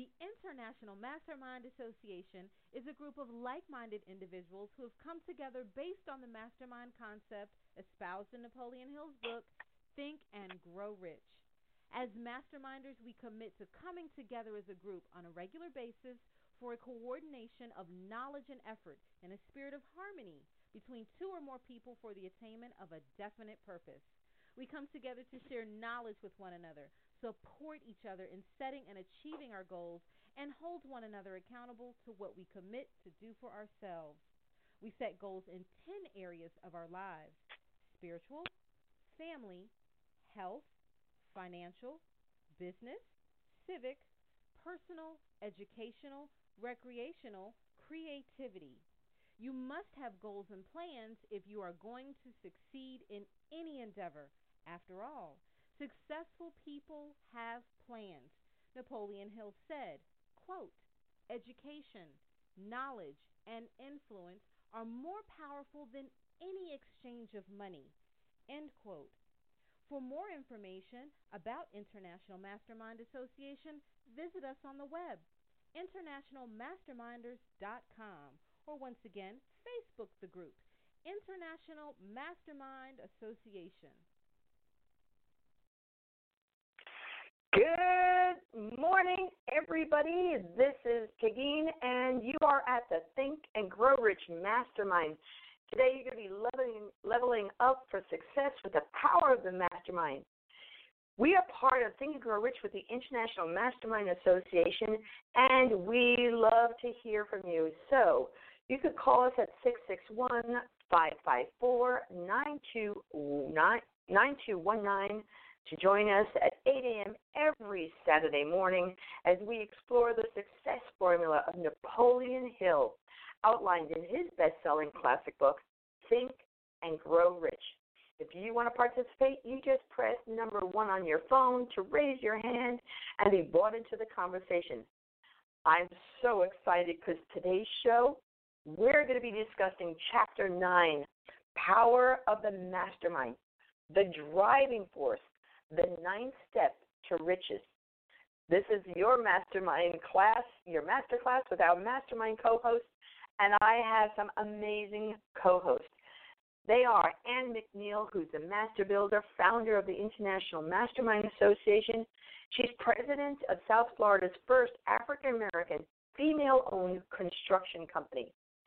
The International Mastermind Association is a group of like minded individuals who have come together based on the mastermind concept espoused in Napoleon Hill's book, Think and Grow Rich. As masterminders, we commit to coming together as a group on a regular basis for a coordination of knowledge and effort in a spirit of harmony between two or more people for the attainment of a definite purpose. We come together to share knowledge with one another, support each other in setting and achieving our goals, and hold one another accountable to what we commit to do for ourselves. We set goals in 10 areas of our lives: spiritual, family, health, financial, business, civic, personal, educational, recreational, creativity. You must have goals and plans if you are going to succeed in any endeavor. After all, successful people have plans. Napoleon Hill said, quote, education, knowledge, and influence are more powerful than any exchange of money. End quote. For more information about International Mastermind Association, visit us on the web, internationalmasterminders.com, or once again, Facebook the group, International Mastermind Association. Good morning, everybody. This is Kagine, and you are at the Think and Grow Rich Mastermind. Today, you're going to be leveling up for success with the power of the mastermind. We are part of Think and Grow Rich with the International Mastermind Association, and we love to hear from you. So you could call us at 661-554-9219 to join us at 8 a.m. every Saturday morning as we explore the success formula of Napoleon Hill, outlined in his best-selling classic book, Think and Grow Rich. If you want to participate, you just press number 1 on your phone to raise your hand and be brought into the conversation. I'm so excited because today's show, we're going to be discussing Chapter 9, Power of the Mastermind, the driving force, the 9th step to riches. This is your mastermind class, your master class with our mastermind co-hosts, and I have some amazing co-hosts. They are Ann McNeil, who's the master builder, founder of the International Mastermind Association. She's president of South Florida's first African-American female-owned construction company.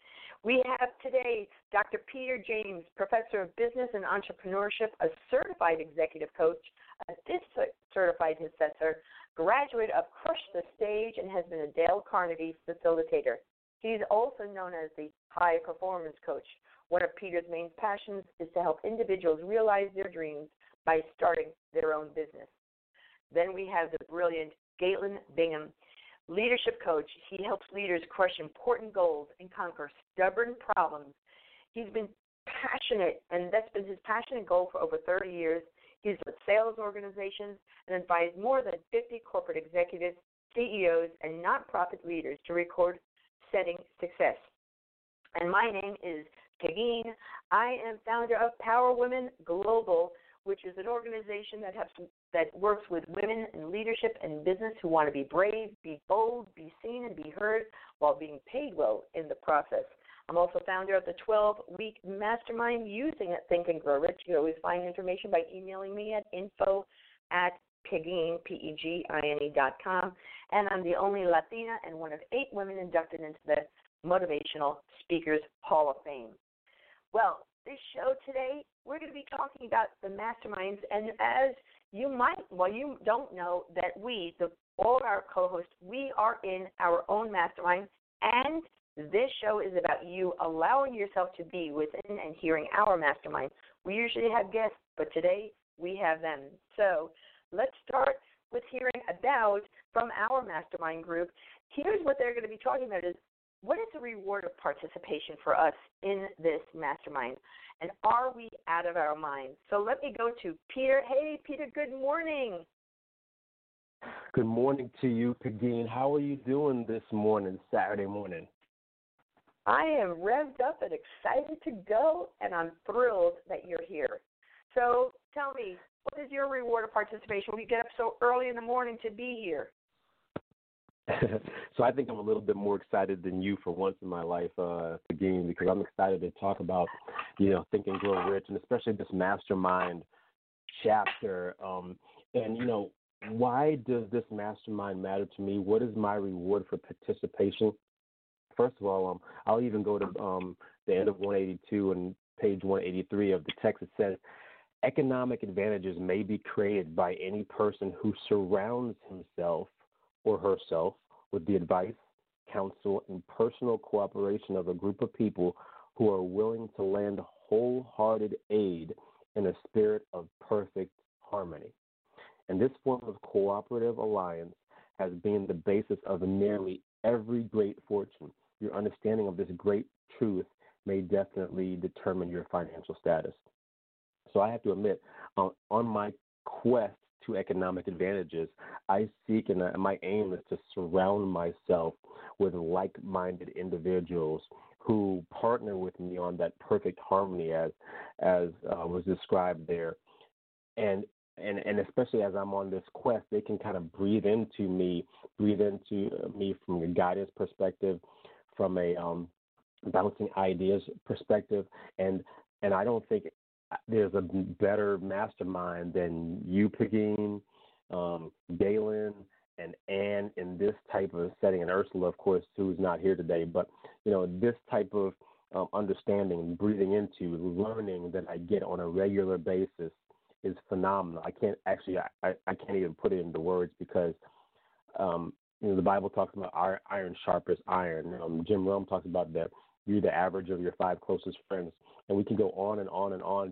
We have today Dr. Peter James, professor of business and entrepreneurship, a certified executive coach, a certified assessor, graduate of Crush the Stage, and has been a Dale Carnegie facilitator. He's also known as the high performance coach. One of Peter's main passions is to help individuals realize their dreams by starting their own business. Then we have the brilliant Galen Bingham, leadership coach. He helps leaders crush important goals and conquer stubborn problems. He's been passionate, and that's been his passionate goal for over 30 years. He's led sales organizations and advised more than 50 corporate executives, CEOs, and nonprofit leaders to record setting success. And my name is Kagine. I am founder of Power Women Global, which is an organization that works with women in leadership and business who want to be brave, be bold, be seen, and be heard while being paid well in the process. I'm also founder of the 12-week mastermind using it, Think and Grow Rich. You can always find information by emailing me at info@Pegine, Pegine.com. And I'm the only Latina and one of 8 women inducted into the Motivational Speakers Hall of Fame. Well, this show today, we're going to be talking about the masterminds, and as you don't know that all our co-hosts, we are in our own mastermind, and this show is about you allowing yourself to be within and hearing our mastermind. We usually have guests, but today we have them. So let's start with hearing about from our mastermind group. Here's what they're going to be talking about is, what is the reward of participation for us in this mastermind? And are we out of our minds? So let me go to Peter. Hey, Peter, good morning. Good morning to you, Kagine. How are you doing this morning, Saturday morning? I am revved up and excited to go, and I'm thrilled that you're here. So tell me, what is your reward of participation when you get up so early in the morning to be here? So I think I'm a little bit more excited than you for once in my life, again, because I'm excited to talk about, Think and Grow Rich, and especially this mastermind chapter. And why does this mastermind matter to me? What is my reward for participation? First of all, I'll even go to the end of 182 and page 183 of the text. It says, economic advantages may be created by any person who surrounds himself or herself with the advice, counsel, and personal cooperation of a group of people who are willing to lend wholehearted aid in a spirit of perfect harmony. And this form of cooperative alliance has been the basis of nearly every great fortune. Your understanding of this great truth may definitely determine your financial status. So I have to admit, on my quest to economic advantages, I seek and my aim is to surround myself with like-minded individuals who partner with me on that perfect harmony as was described there. And especially as I'm on this quest, they can kind of breathe into me from a guidance perspective, from a bouncing ideas perspective, and I don't think there's a better mastermind than you, Pegeen, Galen, and Ann in this type of setting, and Ursula, of course, who's not here today. But this type of understanding, breathing into, learning that I get on a regular basis is phenomenal. I can't even put it into words because the Bible talks about iron sharp as iron. Jim Rome talks about that you're the average of your 5 closest friends, and we can go on and on and on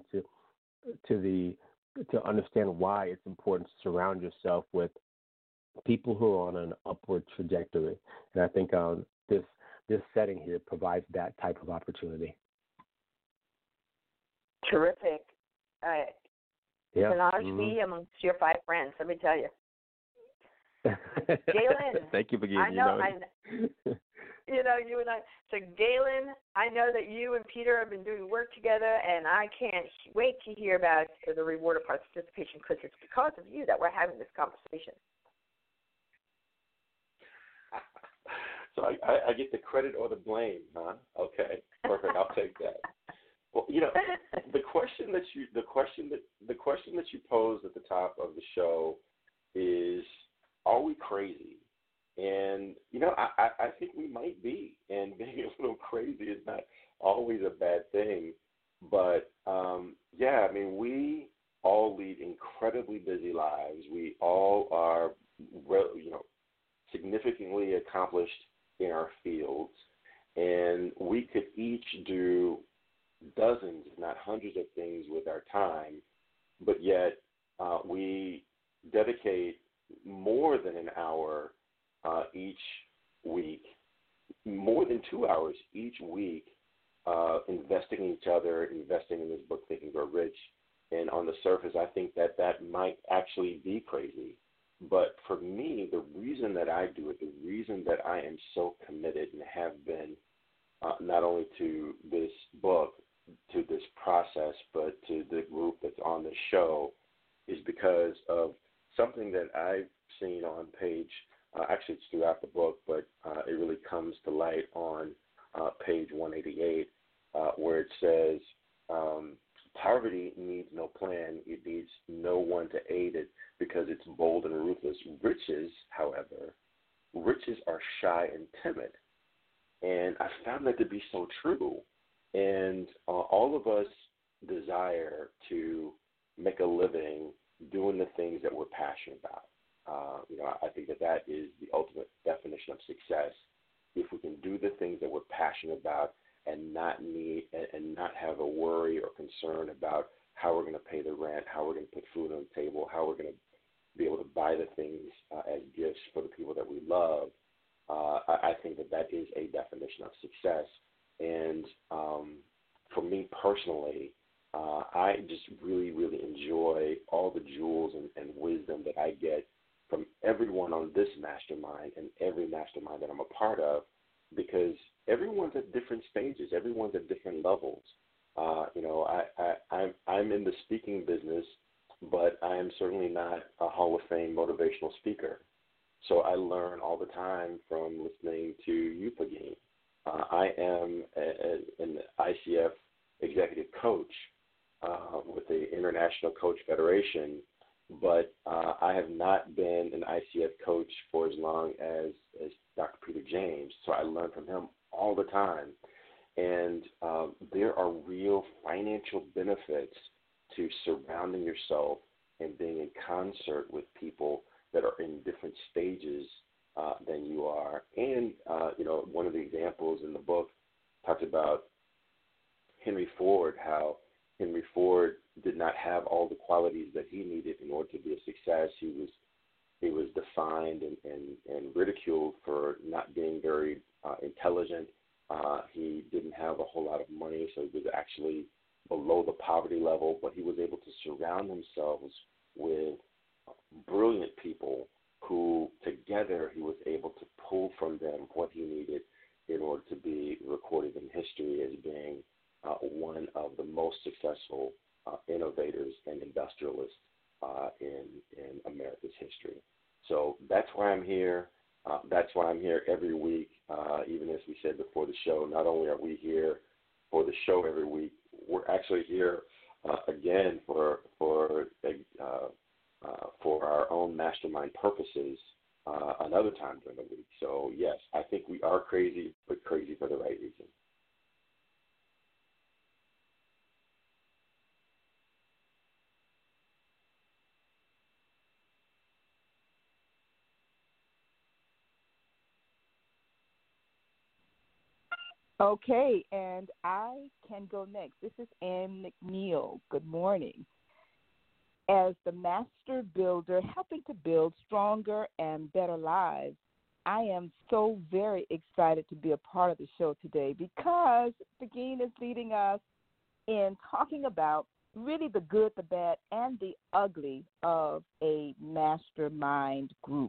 to understand why it's important to surround yourself with people who are on an upward trajectory. And I think this setting here provides that type of opportunity. Terrific. It's an honor to be amongst your 5 friends, let me tell you. Galen. Thank you for giving you and I. So, Galen, I know that you and Peter have been doing work together, and I can't wait to hear about the reward of participation, because it's because of you that we're having this conversation. So I get the credit or the blame, huh? Okay, perfect. I'll take that. Well, the question that you posed at the top of the show is, are we crazy? And I think we might be, and being a little crazy is not always a bad thing. But we all lead incredibly busy lives. We all are, significantly accomplished in our fields, and we could each do dozens, if not hundreds, of things with our time, but yet we dedicate more than an hour each week, more than 2 hours each week, investing in each other, investing in this book, Think and Grow Rich. And on the surface, I think that might actually be crazy. But for me, the reason that I do it, the reason that I am so committed and have been not only to this book, to this process, but to the group that's on the show, is because of something that I've seen on page, actually it's throughout the book, but it really comes to light on page 188, where it says, poverty needs no plan. It needs no one to aid it because it's bold and ruthless. Riches, however, are shy and timid. And I found that to be so true. And all of us desire to make a living doing the things that we're passionate about. I think that is the ultimate definition of success. If we can do the things that we're passionate about and not have a worry or concern about how we're going to pay the rent, how we're going to put food on the table, how we're going to be able to buy the things as gifts for the people that we love, I think that is a definition of success. And for me personally, I just really, really enjoy all the jewels and wisdom that I get from everyone on this mastermind and every mastermind that I'm a part of, because everyone's at different stages, everyone's at different levels. I'm in the speaking business, but I am certainly not a Hall of Fame motivational speaker. So I learn all the time from listening to you, Pagine. I am an ICF executive coach with the International Coach Federation, but I have not been an ICF coach for as long as Dr. Peter James. So I learn from him all the time. And there are real financial benefits to surrounding yourself and being in concert with people that are in different stages than you are. And, one of the examples in the book talks about Henry Ford, how Henry Ford did not have all the qualities that he needed in order to be a success. He was defined and ridiculed for not being very intelligent. He didn't have a whole lot of money, so he was actually below the poverty level, but he was able to surround himself with brilliant people who together he was able to pull from them what he needed in order to be recorded in history as being one of the most successful innovators and industrialists in America's history. So that's why I'm here. That's why I'm here every week. Even as we said before the show, not only are we here for the show every week, we're actually here again for our own mastermind purposes another time during the week. So yes, I think we are crazy, but crazy for the right reason. Okay, and I can go next. This is Ann McNeil. Good morning. As the master builder helping to build stronger and better lives, I am so very excited to be a part of the show today because Pagine is leading us in talking about really the good, the bad, and the ugly of a mastermind group.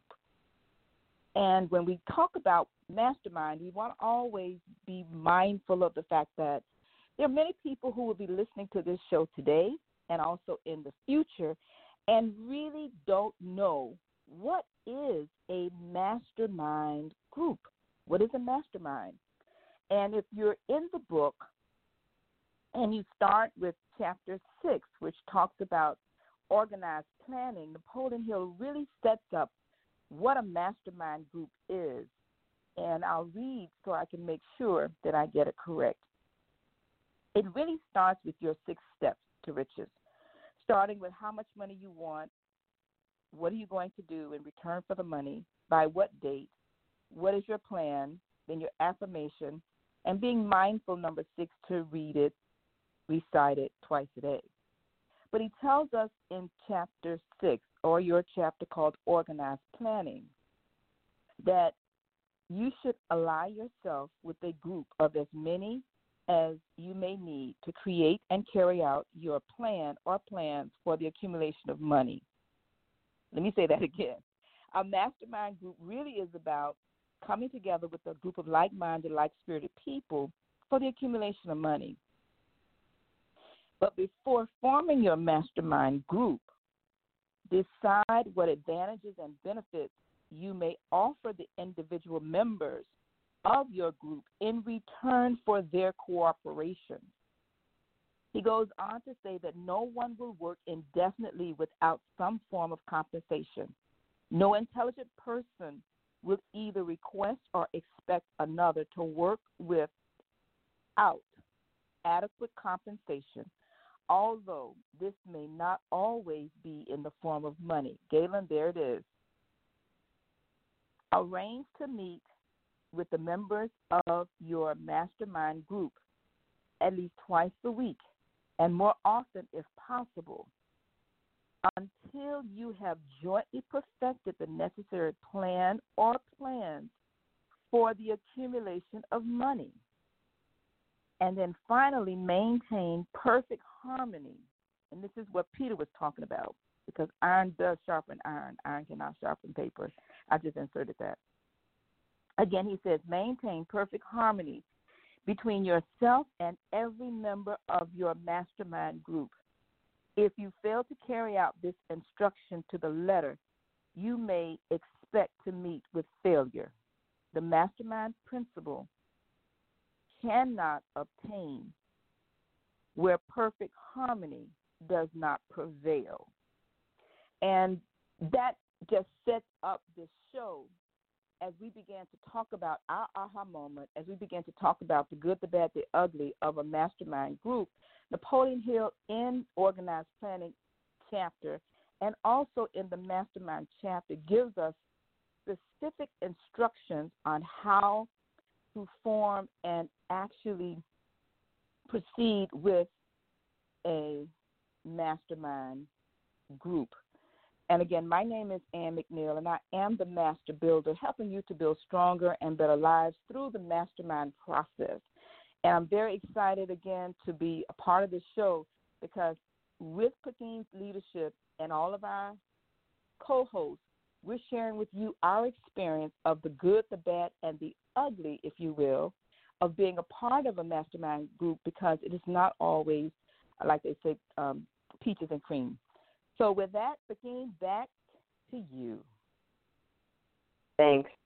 And when we talk about mastermind, we want to always be mindful of the fact that there are many people who will be listening to this show today and also in the future and really don't know what is a mastermind group. What is a mastermind? And if you're in the book and you start with chapter 6, which talks about organized planning, Napoleon Hill really sets up what a mastermind group is. And I'll read so I can make sure that I get it correct. It really starts with your 6 steps to riches, starting with how much money you want, what are you going to do in return for the money, by what date, what is your plan, then your affirmation, and being mindful, number 6, to read it, recite it twice a day. But he tells us in chapter 6, or your chapter called Organized Planning, that you should ally yourself with a group of as many as you may need to create and carry out your plan or plans for the accumulation of money. Let me say that again. Our mastermind group really is about coming together with a group of like-minded, like-spirited people for the accumulation of money. But before forming your mastermind group, decide what advantages and benefits you may offer the individual members of your group in return for their cooperation. He goes on to say that no one will work indefinitely without some form of compensation. No intelligent person will either request or expect another to work without adequate compensation, although this may not always be in the form of money. Galen, there it is. Arrange to meet with the members of your mastermind group at least twice a week, and more often if possible, until you have jointly perfected the necessary plan or plans for the accumulation of money. And then finally, maintain perfect harmony. And this is what Peter was talking about, because iron does sharpen iron. Iron cannot sharpen paper. I just inserted that. Again, he says, maintain perfect harmony between yourself and every member of your mastermind group. If you fail to carry out this instruction to the letter, you may expect to meet with failure. The mastermind principle cannot obtain where perfect harmony does not prevail. And that just sets up this show as we began to talk about our aha moment, as we began to talk about the good, the bad, the ugly of a mastermind group. Napoleon Hill in Organized Planning chapter and also in the mastermind chapter gives us specific instructions on how to form and actually proceed with a mastermind group. And again, my name is Ann McNeil, and I am the Master Builder, helping you to build stronger and better lives through the mastermind process. And I'm very excited, again, to be a part of this show because with Peking's leadership and all of our co-hosts, we're sharing with you our experience of the good, the bad, and the ugly, if you will, of being a part of a mastermind group because it is not always, like they say, peaches and cream. So with that, Peking, back to you. Thanks.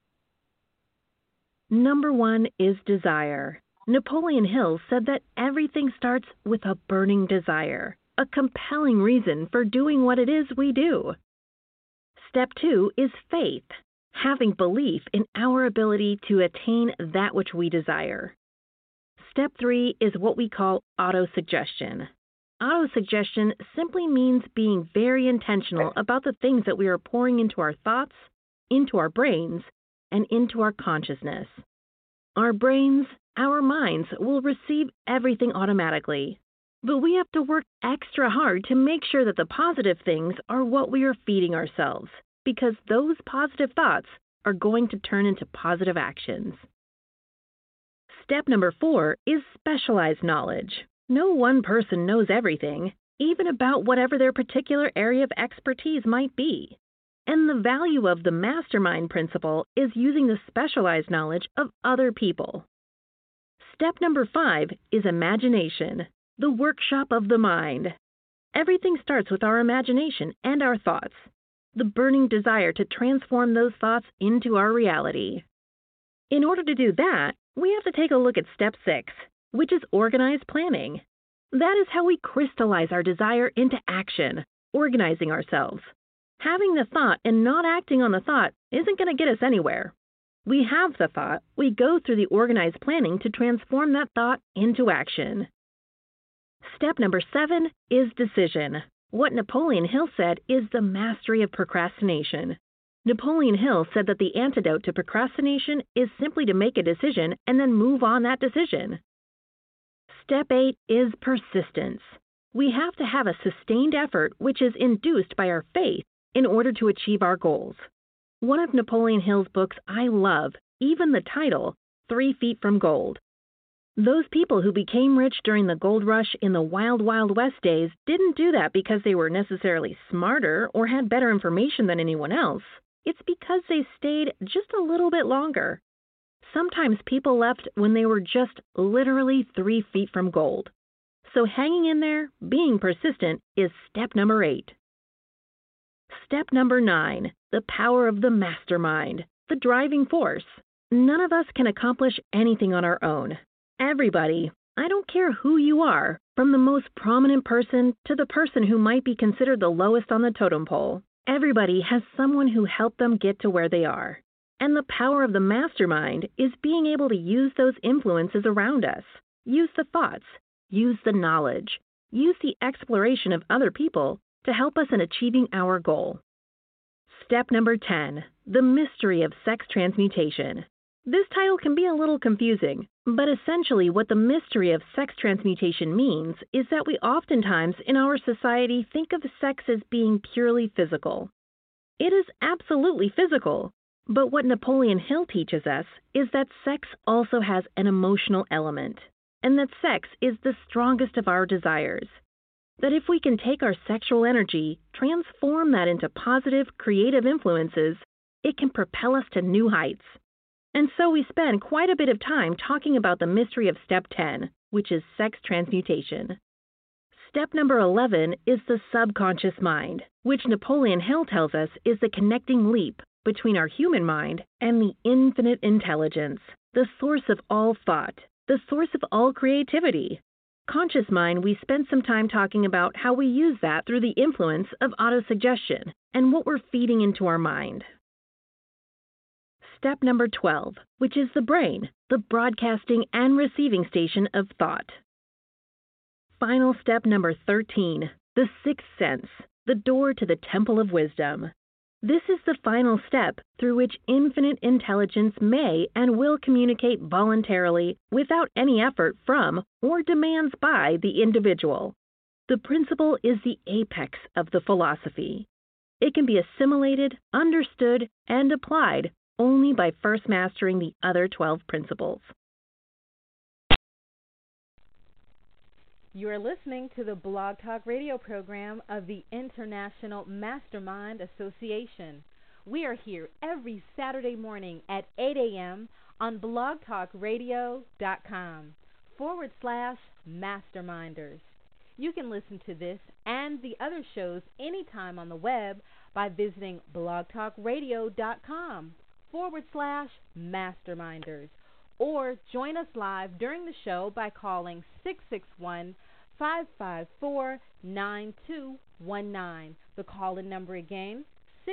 Number 1 is desire. Napoleon Hill said that everything starts with a burning desire, a compelling reason for doing what it is we do. Step 2 is faith, having belief in our ability to attain that which we desire. Step 3 is what we call autosuggestion. Autosuggestion simply means being very intentional about the things that we are pouring into our thoughts, into our brains, and into our consciousness. Our brains, our minds will receive everything automatically, but we have to work extra hard to make sure that the positive things are what we are feeding ourselves, because those positive thoughts are going to turn into positive actions. Step number 4 is specialized knowledge. No one person knows everything, even about whatever their particular area of expertise might be. And the value of the mastermind principle is using the specialized knowledge of other people. Step number 5 is imagination, the workshop of the mind. Everything starts with our imagination and our thoughts, the burning desire to transform those thoughts into our reality. In order to do that, we have to take a look at step 6, which is organized planning. That is how we crystallize our desire into action, organizing ourselves. Having the thought and not acting on the thought isn't going to get us anywhere. We have the thought, we go through the organized planning to transform that thought into action. Step number 7 is decision. What Napoleon Hill said is the mastery of procrastination. Napoleon Hill said that the antidote to procrastination is simply to make a decision and then move on that decision. Step 8 is persistence. We have to have a sustained effort which is induced by our faith in order to achieve our goals. One of Napoleon Hill's books I love, even the title, 3 Feet from Gold. Those people who became rich during the gold rush in the wild, wild west days didn't do that because they were necessarily smarter or had better information than anyone else. It's because they stayed just a little bit longer. Sometimes people left when they were just literally 3 feet from gold. So hanging in there, being persistent, is step number 8. Step number 9, the power of the mastermind, the driving force. None of us can accomplish anything on our own. Everybody, I don't care who you are, from the most prominent person to the person who might be considered the lowest on the totem pole, everybody has someone who helped them get to where they are. And the power of the mastermind is being able to use those influences around us, use the thoughts, use the knowledge, use the exploration of other people to help us in achieving our goal. Step number 10, the mystery of sex transmutation. This title can be a little confusing, but essentially what the mystery of sex transmutation means is that we oftentimes in our society think of sex as being purely physical. It is absolutely physical, but what Napoleon Hill teaches us is that sex also has an emotional element, and that sex is the strongest of our desires. That if we can take our sexual energy, transform that into positive, creative influences, it can propel us to new heights. And so we spend quite a bit of time talking about the mystery of Step 10, which is sex transmutation. Step number 11 is the subconscious mind, which Napoleon Hill tells us is the connecting leap between our human mind and the infinite intelligence, the source of all thought, the source of all creativity. Conscious mind, we spent some time talking about how we use that through the influence of autosuggestion and what we're feeding into our mind. Step number 12, which is the brain, the broadcasting and receiving station of thought. Final step number 13, the sixth sense, the door to the temple of wisdom. This is the final step through which infinite intelligence may and will communicate voluntarily without any effort from or demands by the individual. The principle is the apex of the philosophy. It can be assimilated, understood, and applied only by first mastering the other 12 principles. You are listening to the Blog Talk Radio program of the International Mastermind Association. We are here every Saturday morning at 8 a.m. on blogtalkradio.com/masterminders. You can listen to this and the other shows anytime on the web by visiting blogtalkradio.com/masterminders. Or join us live during the show by calling 661-554-9219. The call-in number again,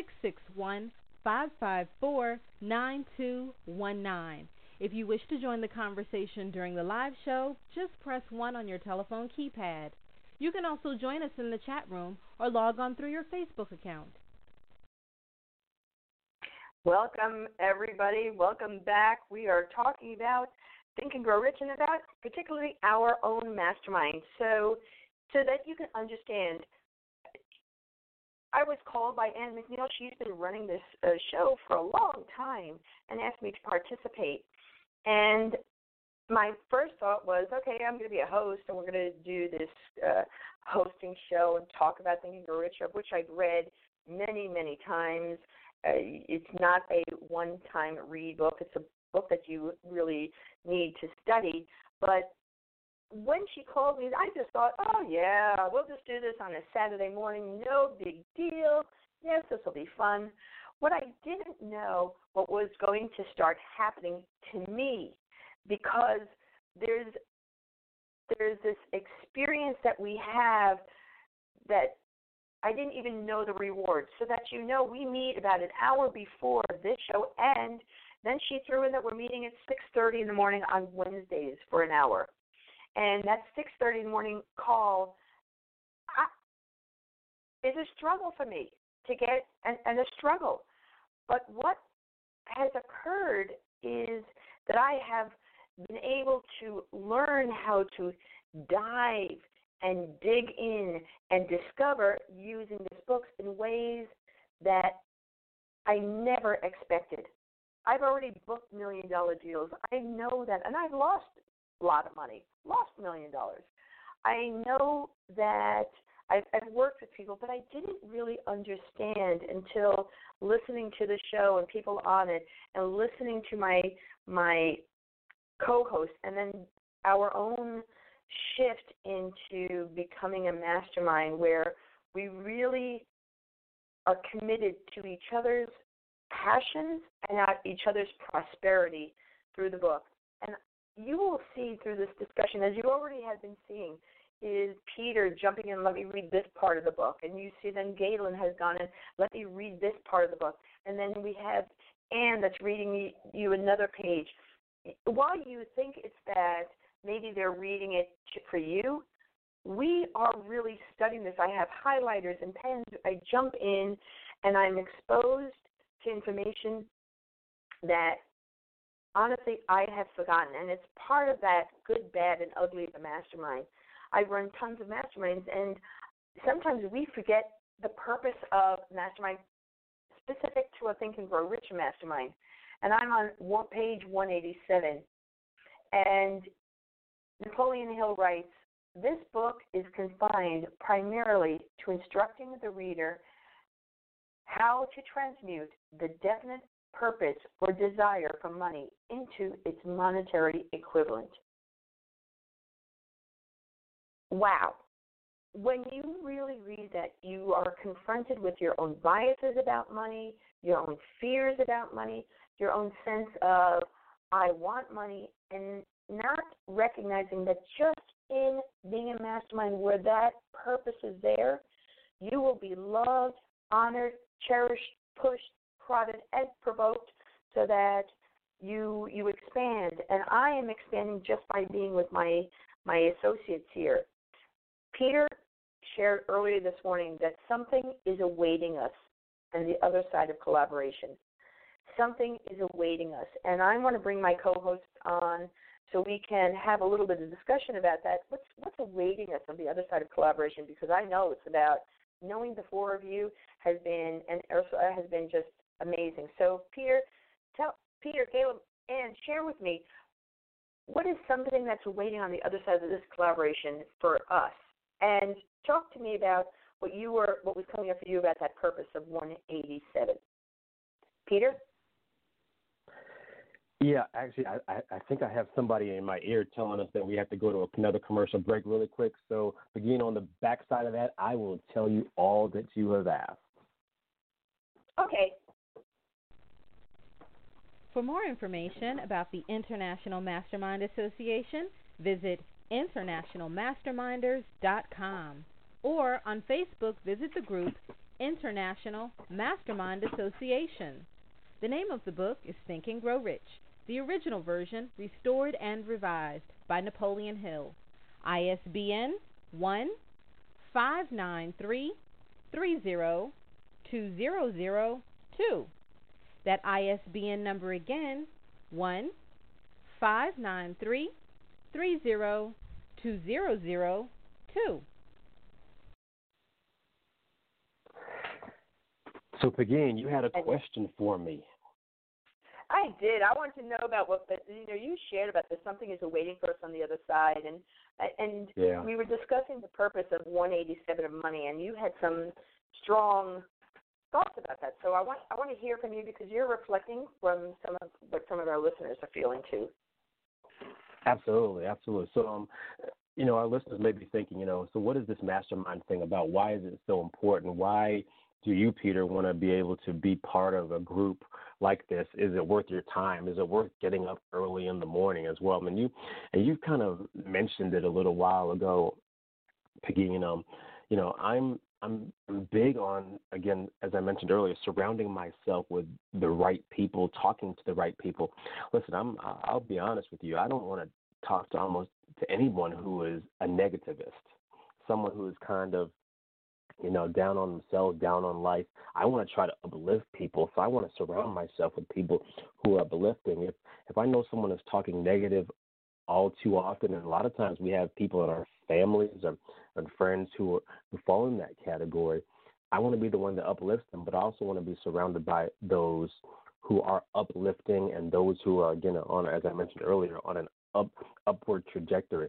661-554-9219. If you wish to join the conversation during the live show, just press 1 on your telephone keypad. You can also join us in the chat room or log on through your Facebook account. Welcome, everybody. Welcome back. We are talking about Think and Grow Rich and about particularly our own mastermind. So that you can understand, I was called by Ann McNeil. She's been running this show for a long time and asked me to participate. And my first thought was, okay, I'm going to be a host, and we're going to do this hosting show and talk about Think and Grow Rich, of which I've read many, many times. It's not a one-time read book. It's a book that you really need to study. But when she called me, I just thought, oh, yeah, we'll just do this on a Saturday morning. No big deal. Yes, this will be fun. What I didn't know what was going to start happening to me, because there's this experience that we have that I didn't even know the reward. So that you know, we meet about an hour before this show, and then she threw in that we're meeting at 6:30 in the morning on Wednesdays for an hour. And that 6:30 in the morning call is a struggle for me to get, and a struggle. But what has occurred is that I have been able to learn how to dive and dig in and discover using this book in ways that I never expected. I've already booked $1 million deals. I know that, and I've lost a lot of money, lost $1 million. I know that I've worked with people, but I didn't really understand until listening to the show and people on it, and listening to my co-host, and then our own shift into becoming a mastermind where we really are committed to each other's passions and each other's prosperity through the book. And you will see through this discussion, as you already have been seeing, is Peter jumping in, let me read this part of the book. And you see then Galen has gone in, let me read this part of the book. And then we have Anne that's reading you another page. While you think it's that maybe they're reading it for you, we are really studying this. I have highlighters and pens. I jump in, and I'm exposed to information that, honestly, I have forgotten. And it's part of that good, bad, and ugly of the mastermind. I run tons of masterminds, and sometimes we forget the purpose of mastermind specific to a Think and Grow Rich mastermind. And I'm on page 187. And Napoleon Hill writes, this book is confined primarily to instructing the reader how to transmute the definite purpose or desire for money into its monetary equivalent. Wow. when you really read that, you are confronted with your own biases about money, your own fears about money, your own sense of, I want money, and not recognizing that just in being a mastermind where that purpose is there, you will be loved, honored, cherished, pushed, prodded, and provoked so that you expand. And I am expanding just by being with my associates here. Peter shared earlier this morning that something is awaiting us on the other side of collaboration. Something is awaiting us. And I want to bring my co-host on so we can have a little bit of discussion about that. What's awaiting us on the other side of collaboration? Because I know it's about knowing the four of you has been, and Ursula has been just amazing. So Peter, Caleb, and share with me, what is something that's waiting on the other side of this collaboration for us? And talk to me about what was coming up for you about that purpose of 187. Peter? Yeah, actually, I think I have somebody in my ear telling us that we have to go to another commercial break really quick. So, beginning on the backside of that, I will tell you all that you have asked. Okay. For more information about the International Mastermind Association, visit internationalmasterminders.com, or on Facebook, visit the group International Mastermind Association. The name of the book is Think and Grow Rich, the original version restored and revised by Napoleon Hill. ISBN 1-593-30-2002. That ISBN number again, 1-593-30-2002. So, Peggy, you had a question for me. I did. I wanted to know about what you shared about this. Something is awaiting for us on the other side, and yeah. We were discussing the purpose of 187 of money, and you had some strong thoughts about that. So I want to hear from you because you're reflecting from what some of our listeners are feeling too. Absolutely. So, our listeners may be thinking, so what is this mastermind thing about? Why is it so important? Why do you, Peter, want to be able to be part of a group like this? Is it worth your time? Is it worth getting up early in the morning as well? And you kind of mentioned it a little while ago, Peggy. I'm big on, again, as I mentioned earlier, surrounding myself with the right people, talking to the right people. Listen, I'll be honest with you. I don't want to talk to anyone who is a negativist, someone who is kind of, down on themselves, down on life. I want to try to uplift people, so I want to surround myself with people who are uplifting. If I know someone is talking negative all too often, and a lot of times we have people in our families and friends who fall in that category, I want to be the one that uplifts them, but I also want to be surrounded by those who are uplifting and those who are, again, on, as I mentioned earlier, on an upward trajectory.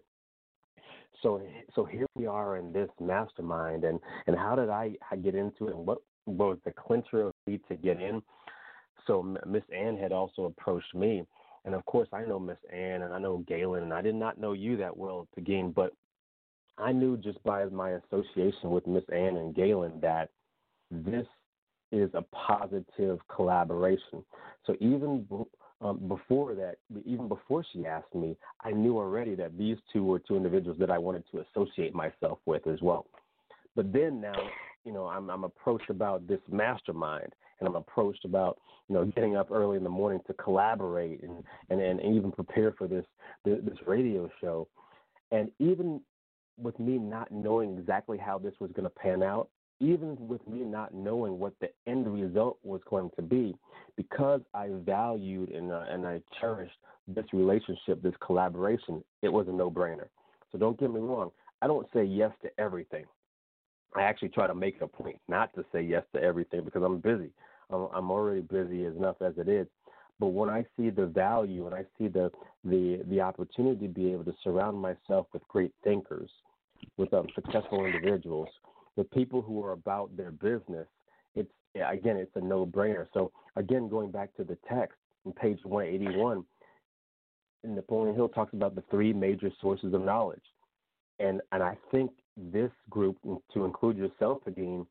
So here we are in this mastermind, and how did I get into it, and what was the clincher of me to get in? So Miss Ann had also approached me, and of course I know Miss Ann and I know Galen, and I did not know you that well to begin, but I knew just by my association with Miss Ann and Galen that this is a positive collaboration. So even before that, even before she asked me, I knew already that these two were two individuals that I wanted to associate myself with as well. But then now, I'm approached about this mastermind, and I'm approached about, getting up early in the morning to collaborate and even prepare for this radio show. And even with me not knowing exactly how this was going to pan out, even with me not knowing what the end result was going to be, because I valued and I cherished this relationship, this collaboration, it was a no-brainer. So don't get me wrong. I don't say yes to everything. I actually try to make it a point not to say yes to everything because I'm busy. I'm already busy enough as it is. But when I see the value and I see the opportunity to be able to surround myself with great thinkers, with successful individuals, with people who are about their business, it's a no-brainer. So, again, going back to the text on page 181, Napoleon Hill talks about the three major sources of knowledge. and I think this group, to include yourself, Pegeen,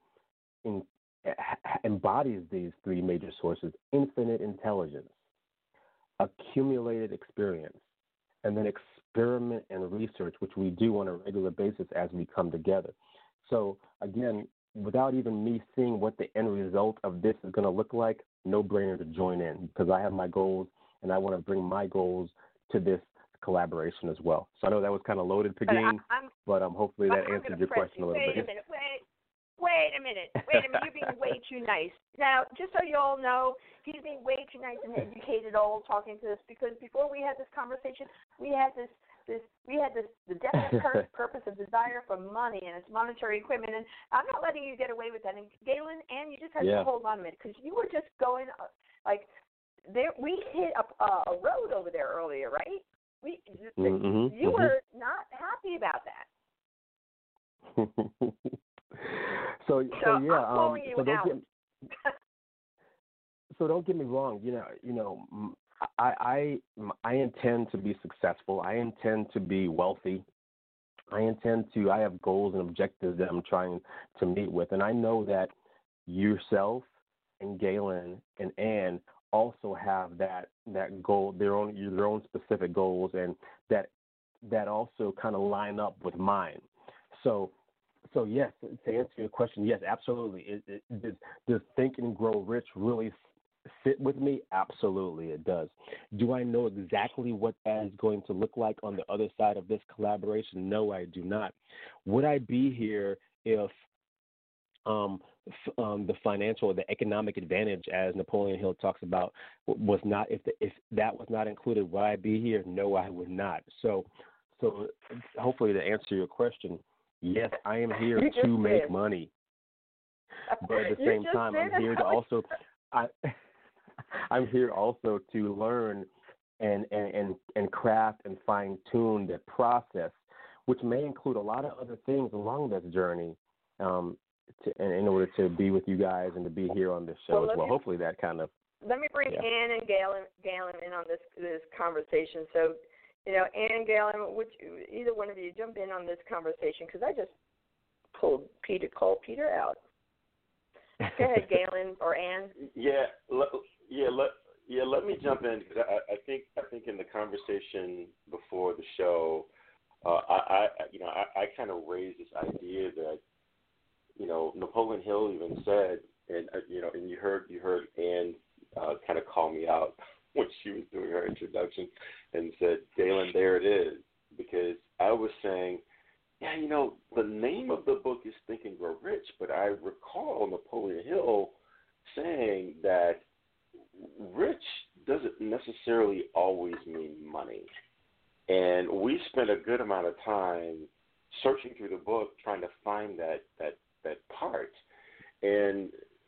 embodies these three major sources: infinite intelligence, accumulated experience, and then experiment and research, which we do on a regular basis as we come together. So again, without even me seeing what the end result of this is going to look like, no brainer to join in, because I have my goals and I want to bring my goals to this collaboration as well. So I know that was kind of loaded, Pegeen, but hopefully that answered your question a little bit. Wait a minute. You're being way too nice. Now, just so you all know, he's being way too nice and educated all talking to us, because before we had this conversation, we had the definite purpose of desire for money and its monetary equipment, and I'm not letting you get away with that. And Galen, and you just have to hold on a minute, because you were just going like there. We hit a road over there earlier, right? You were not happy about that. So yeah. I'm calling you out. So don't get me wrong. I intend to be successful. I intend to be wealthy. I have goals and objectives that I'm trying to meet with. And I know that yourself and Galen and Ann also have that goal, their own specific goals, and that also kind of line up with mine. So yes, to answer your question, yes, absolutely. Does Think and Grow Rich really fit with me? Absolutely, it does. Do I know exactly what that is going to look like on the other side of this collaboration? No, I do not. Would I be here if the financial or the economic advantage, as Napoleon Hill talks about, was not, if that was not included, would I be here? No, I would not. So hopefully, to answer your question, yes, I am here to make money, but at the same time, I'm here to also. I'm here also to learn and craft and fine tune the process, which may include a lot of other things along this journey, in order to be with you guys and to be here on this show as well. Hopefully that kind of. Let me bring Ann and Galen in on this conversation. So, Ann and Galen, either one of you jump in on this conversation, because I just called Peter out. Go ahead, Galen or Ann. Let me jump in, because I think in the conversation before the show, I kind of raised this idea that Napoleon Hill even said, and you heard Ann kind of call me out when she was doing her introduction, and said, Galen, there it is, because I was saying, the name of the book is Think and Grow Rich, but I recall Napoleon Hill saying that rich doesn't necessarily always mean money. And we spent a good amount of time searching through the book trying to find that part. And,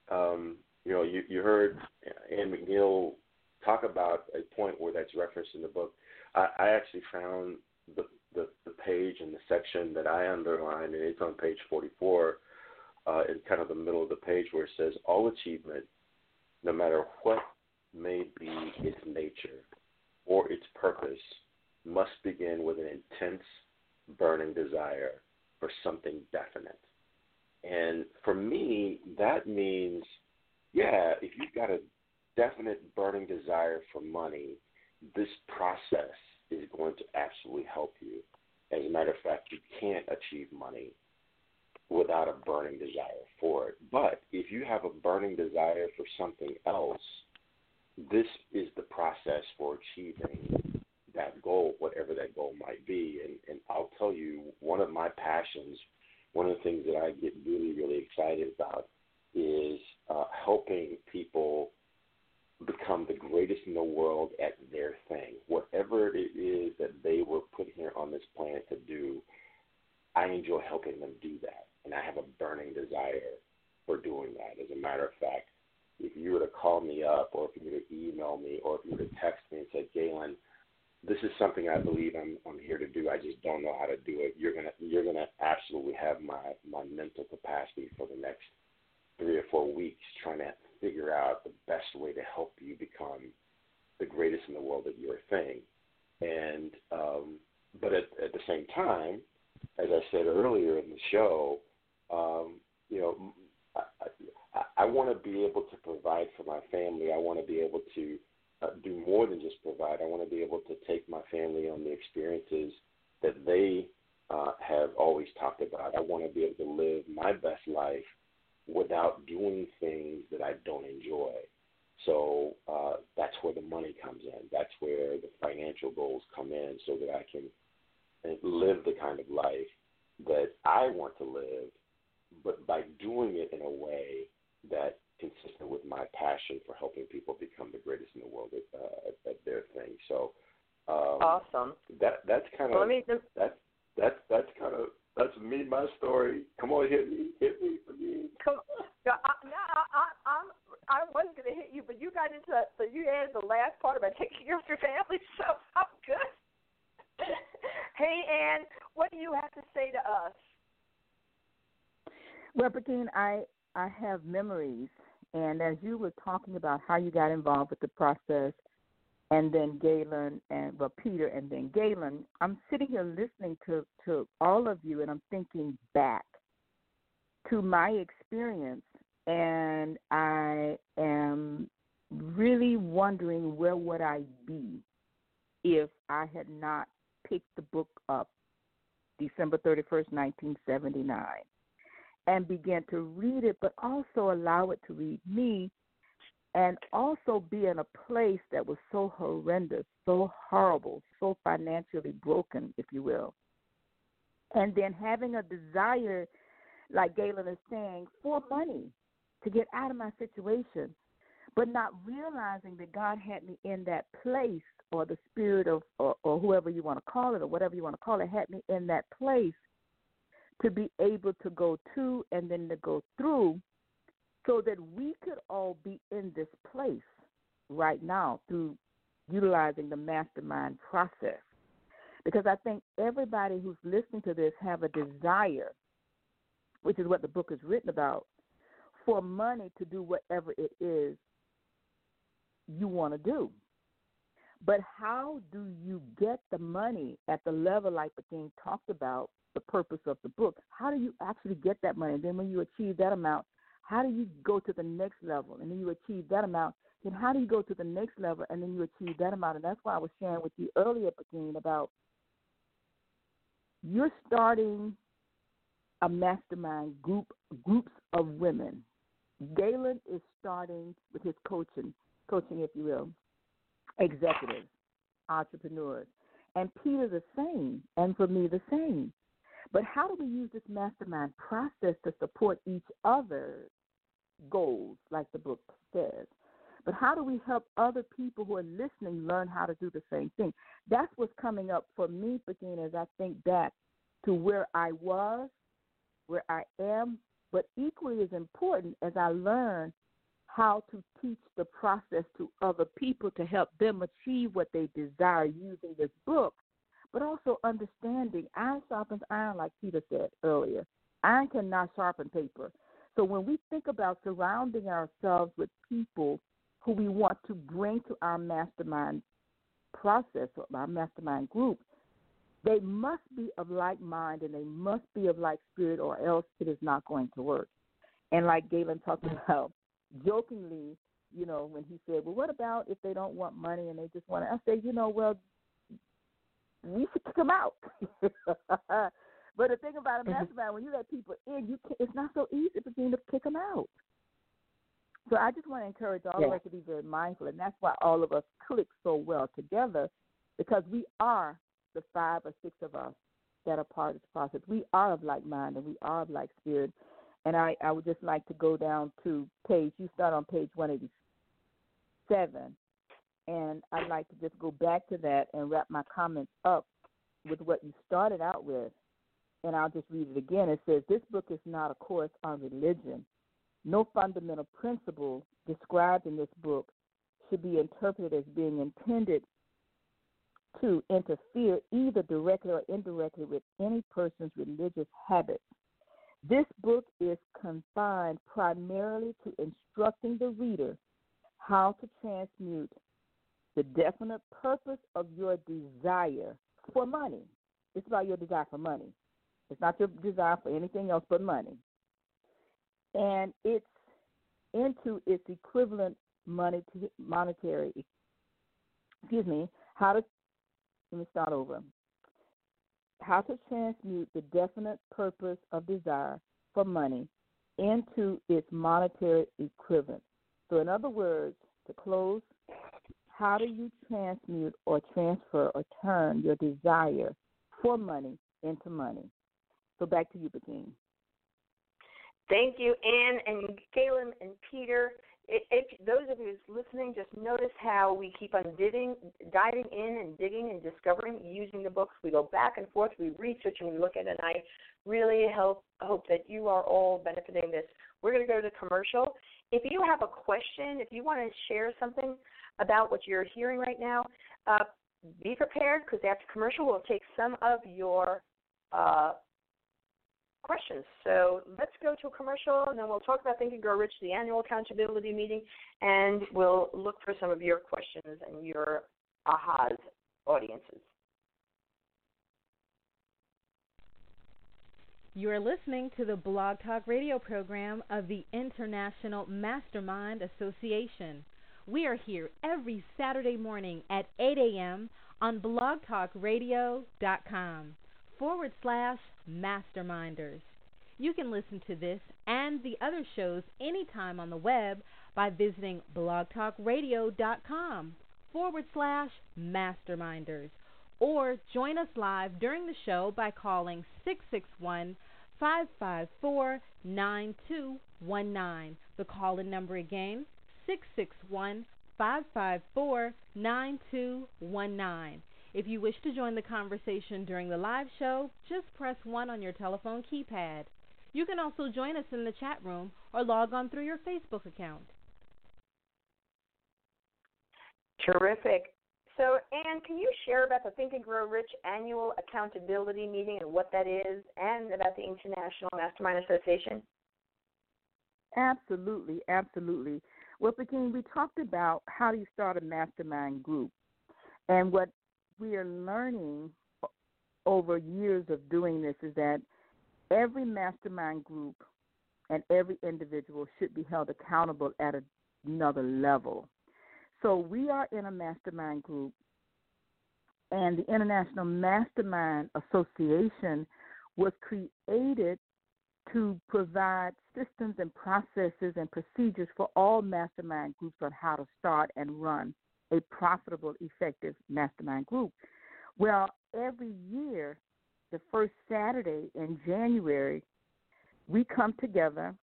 you heard Ann McNeil talk about a point where that's referenced in the book. I actually found the page and the section that I underlined, and it's on page 44, in kind of the middle of the page, where it says, all achievement, no matter what may be its nature or its purpose, must begin with an intense, burning desire for something definite. And for me, that means, if you've got a definite burning desire for money, this process is going to absolutely help you. As a matter of fact, you can't achieve money without a burning desire for it. But if you have a burning desire for something else, this is the process for achieving that goal, whatever that goal might be. And I'll tell you, one of my passions, one of the things that I get really, really excited about is helping people become the greatest in the world at their thing. Whatever it is that they were put here on this planet to do, I enjoy helping them do that. And I have a burning desire for doing that. As a matter of fact, if you were to call me up, or if you were to email me, or if you were to text me and say, Galen, this is something I believe I'm here to do, I just don't know how to do it, you're gonna absolutely have my mental capacity for the next 3 or 4 weeks trying to figure out the best way to help you become the greatest in the world at your thing. And but at the same time, as I said earlier in the show, you know, I want to be able to provide for my family. I want to be able to do more than just provide. I want to be able to take my family on the experiences that they have always talked about. I want to be able to live my best life without doing things that I don't enjoy. So that's where the money comes in. That's where the financial goals come in, so that I can live the kind of life that I want to live, but by doing it in a way that consistent with my passion for helping people become the greatest in the world at their thing. So awesome. That's kind of that's me, my story. Come on, hit me for me. Come on. I wasn't going to hit you, but you got into so you added the last part about taking care of your family. So I'm good. Hey, Ann, what do you have to say to us? Well, Pekin, I have memories, and as you were talking about how you got involved with the process, and then Galen Peter, and then Galen, I'm sitting here listening to all of you, and I'm thinking back to my experience, and I am really wondering where would I be if I had not picked the book up December 31st, 1979, and began to read it, but also allow it to read me, and also be in a place that was so horrendous, so horrible, so financially broken, if you will. And then having a desire, like Galen is saying, for money to get out of my situation, but not realizing that God had me in that place, or the spirit of, or whoever you want to call it, or whatever you want to call it, had me in that place to be able to go to and then to go through, so that we could all be in this place right now through utilizing the mastermind process. Because I think everybody who's listening to this have a desire, which is what the book is written about, for money to do whatever it is you want to do. But how do you get the money at the level like the king talked about, the purpose of the book? How do you actually get that money? And then when you achieve that amount, how do you go to the next level? And then you achieve that amount. Then how do you go to the next level and then you achieve that amount? And that's why I was sharing with you earlier, Pekin, about you're starting a mastermind groups of women. Galen is starting with his coaching, if you will, executives, entrepreneurs. And Peter the same, and for me the same. But how do we use this mastermind process to support each other's goals, like the book says? But how do we help other people who are listening learn how to do the same thing? That's what's coming up for me, Pekin, as I think back to where I was, where I am, but equally as important as I learn how to teach the process to other people to help them achieve what they desire using this book, but also understanding iron sharpens iron, like Peter said earlier. Iron cannot sharpen paper. So when we think about surrounding ourselves with people who we want to bring to our mastermind process or our mastermind group, they must be of like mind and they must be of like spirit, or else it is not going to work. And like Galen talked about jokingly, you know, when he said, well, what about if they don't want money and they just want to, I say, well, we should kick them out. But the thing about a mastermind, when you let people in, it's not so easy for them to kick them out. So I just want to encourage all of us to be very mindful, and that's why all of us click so well together, because we are the 5 or 6 of us that are part of this process. We are of like mind and we are of like spirit. And I would just like to go down to you start on page 187, and I'd like to just go back to that and wrap my comments up with what you started out with, and I'll just read it again. It says, this book is not a course on religion. No fundamental principle described in this book should be interpreted as being intended to interfere either directly or indirectly with any person's religious habits. This book is confined primarily to instructing the reader how to transmute the definite purpose of your desire for money. It's about your desire for money It's not your desire for anything else but money. And it's into its equivalent monetary, let me start over. How to transmute the definite purpose of desire for money into its monetary equivalent. So in other words, to close, how do you transmute or transfer or turn your desire for money into money? So back to you, Bekin. Thank you, Ann and Galen and Peter. If those of you listening, just notice how we keep on diving in and digging and discovering using the books. We go back and forth, we research and we look at it, and I really hope that you are all benefiting this. We're going to go to commercial. If you have a question, if you want to share something about what you're hearing right now, be prepared, because after commercial we'll take some of your questions. So let's go to a commercial, and then we'll talk about Think and Grow Rich, the annual accountability meeting, and we'll look for some of your questions and your ahas, audiences. You are listening to the Blog Talk Radio program of the International Mastermind Association. We are here every Saturday morning at 8 a.m. on blogtalkradio.com/masterminders. You can listen to this and the other shows anytime on the web by visiting blogtalkradio.com/masterminders, or join us live during the show by calling 661-554-9219. The call-in number again, 661-554-9219. If you wish to join the conversation during the live show, just press 1 on your telephone keypad. You can also join us in the chat room or log on through your Facebook account. Terrific. So, Ann, can you share about the Think and Grow Rich annual accountability meeting and what that is, and about the International Mastermind Association? Absolutely, absolutely. Well, Bekin, we talked about how do you start a mastermind group, and what we are learning over years of doing this is that every mastermind group and every individual should be held accountable at another level. So we are in a mastermind group, and the International Mastermind Association was created to provide systems and processes and procedures for all mastermind groups on how to start and run a profitable, effective mastermind group. Well, every year, the first Saturday in January, we come together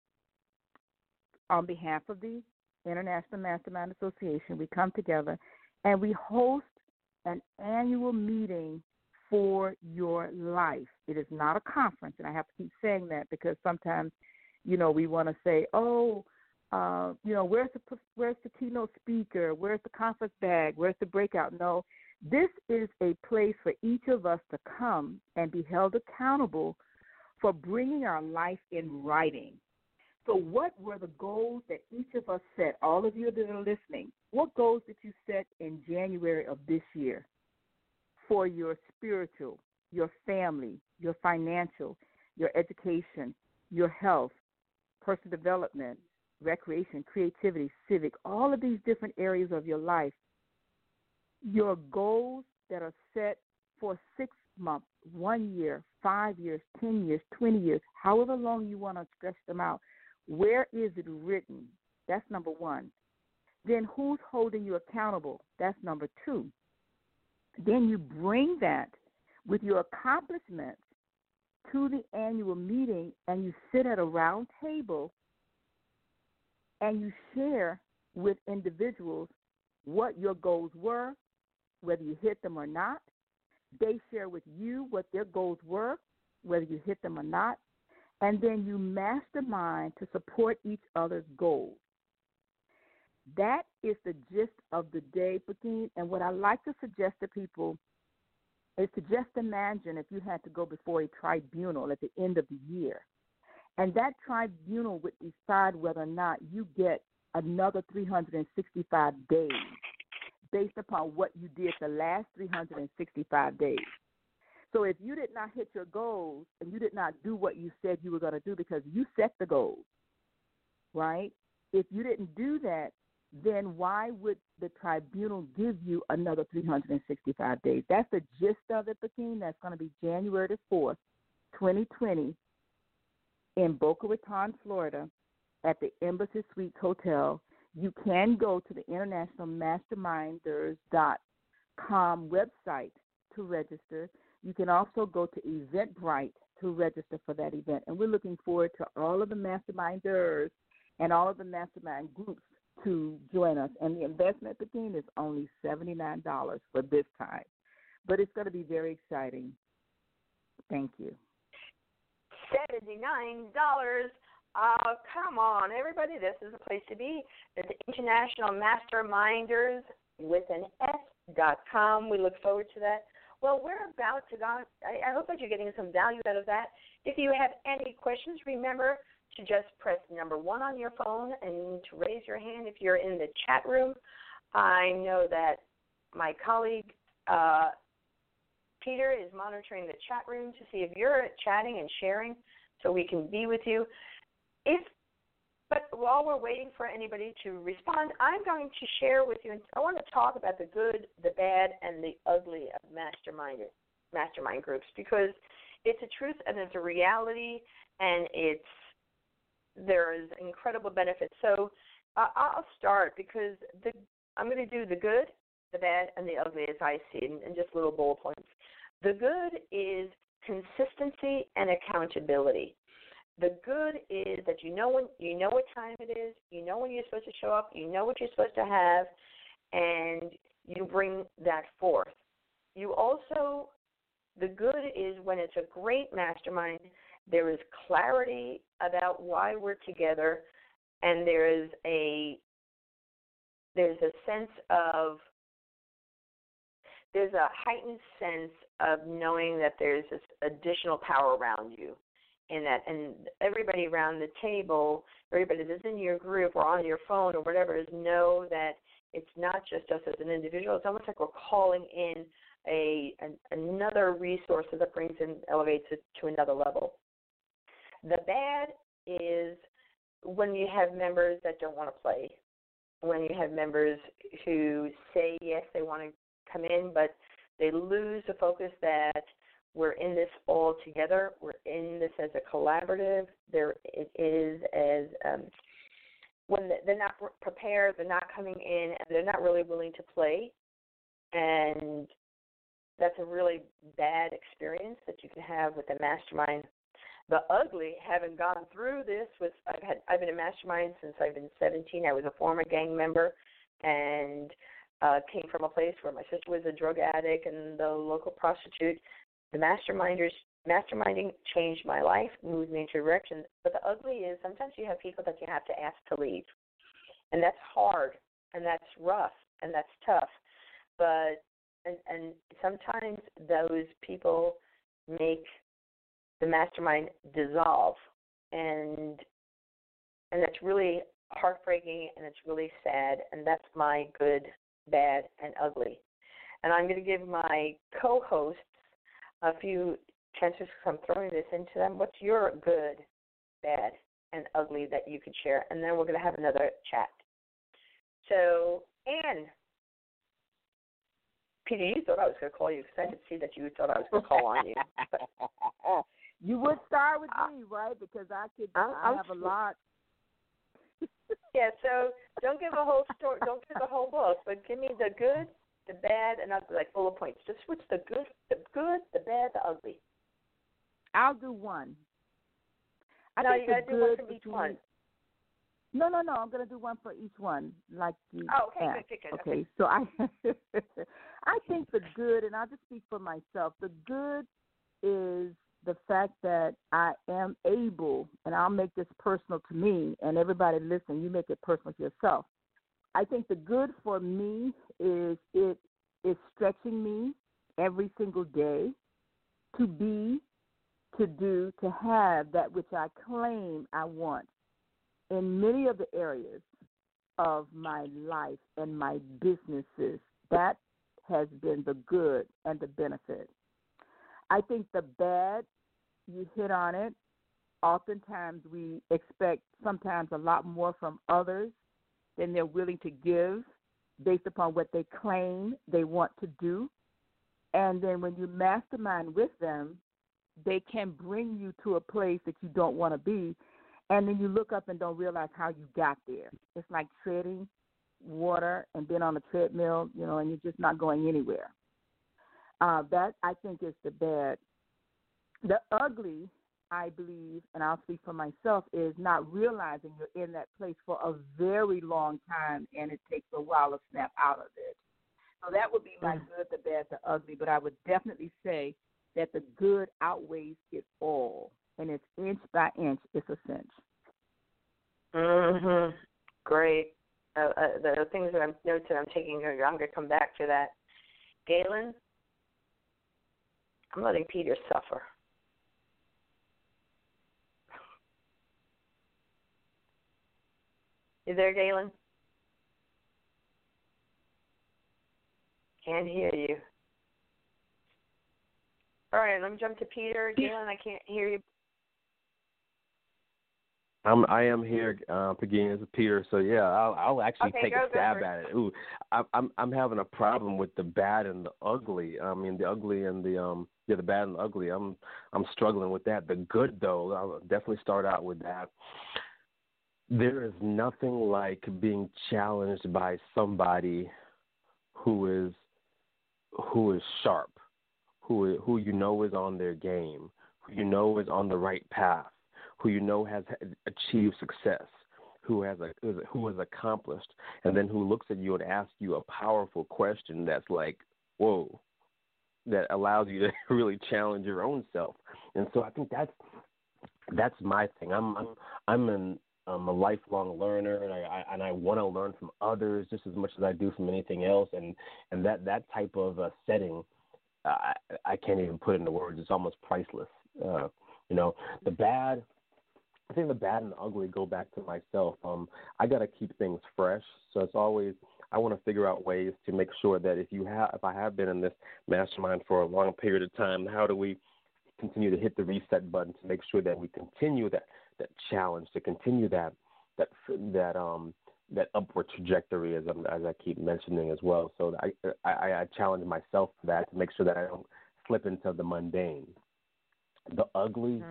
on behalf of the International Mastermind Association. We come together and we host an annual meeting for your life. It is not a conference, and I have to keep saying that because sometimes, we want to say, where's the keynote speaker? Where's the conference bag? Where's the breakout? No, this is a place for each of us to come and be held accountable for bringing our life in writing. So what were the goals that each of us set? All of you that are listening, what goals did you set in January of this year for your spiritual, your family, your financial, your education, your health, personal development, recreation, creativity, civic, all of these different areas of your life? Your goals that are set for 6 months, 1 year, 5 years, 10 years, 20 years, however long you want to stretch them out. Where is it written? That's number one. Then who's holding you accountable? That's number two. Then you bring that with your accomplishments to the annual meeting, and you sit at a round table and you share with individuals what your goals were, whether you hit them or not. They share with you what their goals were, whether you hit them or not. And then you mastermind to support each other's goals. That is the gist of the day, Bekin. And what I like to suggest to people is to just imagine if you had to go before a tribunal at the end of the year, and that tribunal would decide whether or not you get another 365 days based upon what you did the last 365 days. So if you did not hit your goals and you did not do what you said you were going to do because you set the goals, right? If you didn't do that, then why would the tribunal give you another 365 days? That's the gist of it, Pekin. That's going to be January the 4th, 2020, in Boca Raton, Florida, at the Embassy Suites Hotel. You can go to the internationalmasterminders.com website to register. You can also go to Eventbrite to register for that event. And we're looking forward to all of the masterminders and all of the mastermind groups to join us. And the investment, Pekin, is only $79 for this time. But it's going to be very exciting. Thank you. $79. Come on, everybody. This is the place to be. It's the International Masterminders with an S.com. We look forward to that. Well, we're about to go. I hope that you're getting some value out of that. If you have any questions, remember to just press number 1 on your phone and to raise your hand if you're in the chat room. I know that my colleague Peter is monitoring the chat room to see if you're chatting and sharing so we can be with you. But while we're waiting for anybody to respond, I'm going to share with you, I want to talk about the good, the bad, and the ugly of mastermind groups, because it's a truth and it's a reality, and there is incredible benefits. So I'll start because I'm going to do the good, the bad, and the ugly as I see it, and just little bullet points. The good is consistency and accountability. The good is that you know what time it is, you know when you're supposed to show up, you know what you're supposed to have, and you bring that forth. The good is when it's a great mastermind, there is clarity about why we're together, and there's a heightened sense of knowing that there's this additional power around you. In that, and everybody around the table, everybody that's in your group or on your phone or whatever, know that it's not just us as an individual. It's almost like we're calling in another resource that brings and elevates it to another level. The bad is when you have members that don't want to play, when you have members who say yes, they want to come in, but they lose the focus that we're in this all together. We're in this as a collaborative. When they're not prepared, they're not coming in, and they're not really willing to play. And that's a really bad experience that you can have with a mastermind. The ugly, having gone through this, I've been a mastermind since I've been 17. I was a former gang member and came from a place where my sister was a drug addict and the local prostitute. The masterminding changed my life, moved me into a direction. But the ugly is sometimes you have people that you have to ask to leave. And that's hard, and that's rough, and that's tough. But and sometimes those people make the mastermind dissolve. And that's really heartbreaking, and it's really sad. And that's my good, bad, and ugly. And I'm going to give my co-hosts a few chances because I'm throwing this into them. What's your good, bad, and ugly that you could share? And then we're going to have another chat. So, Anne, Peter, you thought I was going to call you because I could see that you thought I was going to call on you. You would start with me, right? Because I have a lot. Yeah, so don't give a whole story, don't give the whole book, but give me the good, the bad, and ugly, like bullet points. Just what's the good, the bad, the ugly. I'll do one. No, you got to do one for each one. No. I'm going to do one for each one, like you. Oh, okay, good. Okay, so I think the good, and I'll just speak for myself. The good is the fact that I am able, and I'll make this personal to me, and everybody listen, you make it personal to yourself. I think the good for me is it is stretching me every single day to be, to do, to have that which I claim I want in many of the areas of my life and my businesses. That has been the good and the benefit. I think the bad, you hit on it. Oftentimes we expect sometimes a lot more from others than they're willing to give based upon what they claim they want to do. And then when you mastermind with them, they can bring you to a place that you don't want to be. And then you look up and don't realize how you got there. It's like treading water and being on a treadmill, and you're just not going anywhere. That, I think, is the bad. The ugly, I believe, and I'll speak for myself, is not realizing you're in that place for a very long time, and it takes a while to snap out of it. So that would be my good, the bad, the ugly. But I would definitely say that the good outweighs it all, and it's inch by inch, it's a cinch. Mhm. Great. The things that notes that I'm taking, I'm going to come back to that. Galen, I'm letting Peter suffer. You there, Galen? Can't hear you. All right, let me jump to Peter. Galen, I can't hear you. I am here, Pagini, as a Peter. So yeah, I'll actually take a stab at it. Ooh, I'm having a problem with the bad and the ugly. I mean, the ugly and the bad and the ugly. I'm struggling with that. The good though, I'll definitely start out with that. There is nothing like being challenged by somebody who is sharp, who you know is on their game, who you know is on the right path, who you know has achieved success, who has accomplished, and then who looks at you and asks you a powerful question that's like, whoa, that allows you to really challenge your own self. And so I think that's my thing. I'm a lifelong learner, and I want to learn from others just as much as I do from anything else. And that type of setting, I can't even put into words. It's almost priceless. The bad. I think the bad and the ugly go back to myself. I got to keep things fresh, so it's always I want to figure out ways to make sure that if I have been in this mastermind for a long period of time, how do we continue to hit the reset button to make sure that we continue that challenge, to continue that upward trajectory, as I keep mentioning as well. So I challenge myself for that, to make sure that I don't slip into the mundane. The ugly.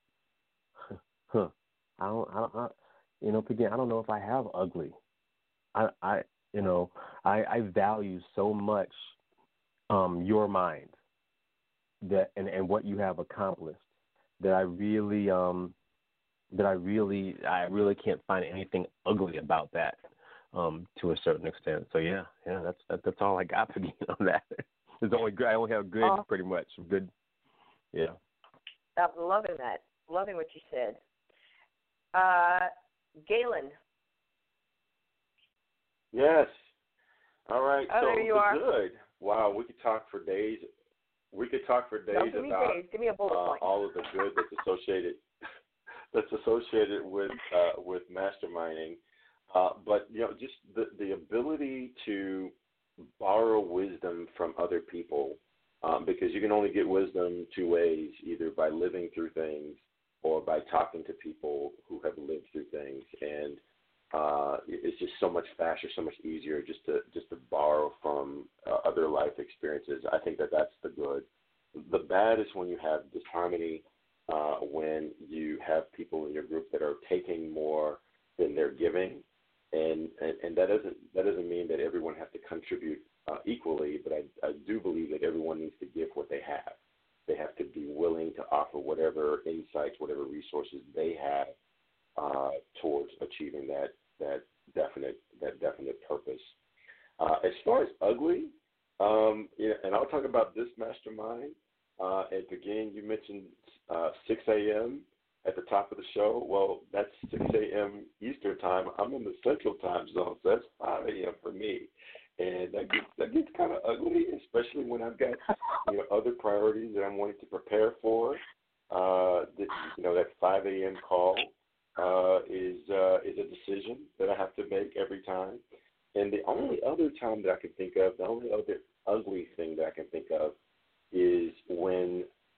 I don't know if I have ugly. I value so much your mind and what you have accomplished that I really can't find anything ugly about that to a certain extent. So yeah, that's all I got for you on that. I only have good, pretty much good. Yeah. I'm loving that. Loving what you said. Galen. Yes. All right. Oh, so there you are. Good. Wow, we could talk for days. Give me a bullet point. All of the good that's associated with masterminding. But just the ability to borrow wisdom from other people, because you can only get wisdom two ways: either by living through things or by talking to people who have lived through things. And it's just so much faster, so much easier just to borrow from other life experiences. I think that's the good. The bad is when you have disharmony, when you have people in your group that are taking more than they're giving, and that doesn't mean that everyone has to contribute equally, but I do believe that everyone needs to give what they have. They have to be willing to offer whatever insights, whatever resources they have towards achieving that definite purpose. As far as ugly, and I'll talk about this mastermind. And again, you mentioned 6 a.m. at the top of the show. Well, that's 6 a.m. Eastern time. I'm in the Central time zone, so that's 5 a.m. for me. And that gets kind of ugly, especially when I've got other priorities that I'm wanting to prepare for. That 5 a.m. call is a decision that I have to make every time. And the only other time that I can think of, the only other ugly thing that I can think of, is when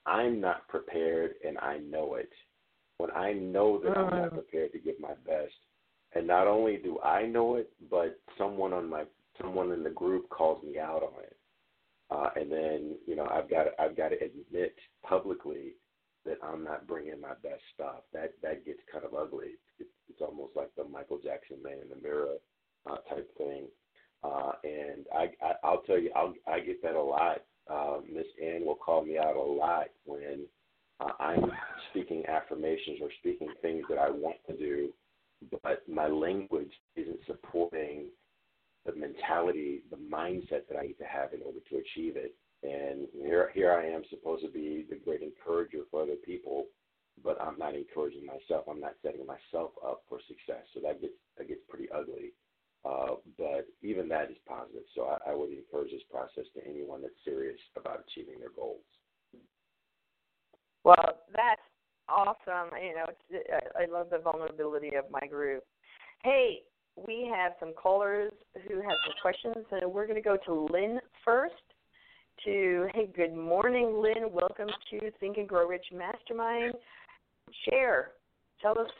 I'm not prepared and I know it. When I know that I'm not prepared to give my best, and not only do I know it, but someone in the group calls me out on it, and then I've got to admit publicly that I'm not bringing my best stuff. That gets kind of ugly. It's almost like the Michael Jackson Man in the Mirror type thing. And I'll tell you, I get that a lot. Miss Ann will call me out a lot when I'm speaking affirmations or speaking things that I want to do, but my language isn't supporting the mentality, the mindset that I need to have in order to achieve it. And here I am supposed to be the great encourager for other people, but I'm not encouraging myself. I'm not setting myself up for success. So that gets pretty ugly. But even that is positive. So I would encourage this process to anyone that's serious about achieving their goals. Well, that's awesome. I love the vulnerability of my group. Hey, we have some callers who have some questions, and we're going to go to Lynn first. Hey, good morning, Lynn. Welcome to Think and Grow Rich Mastermind. Share. Tell us.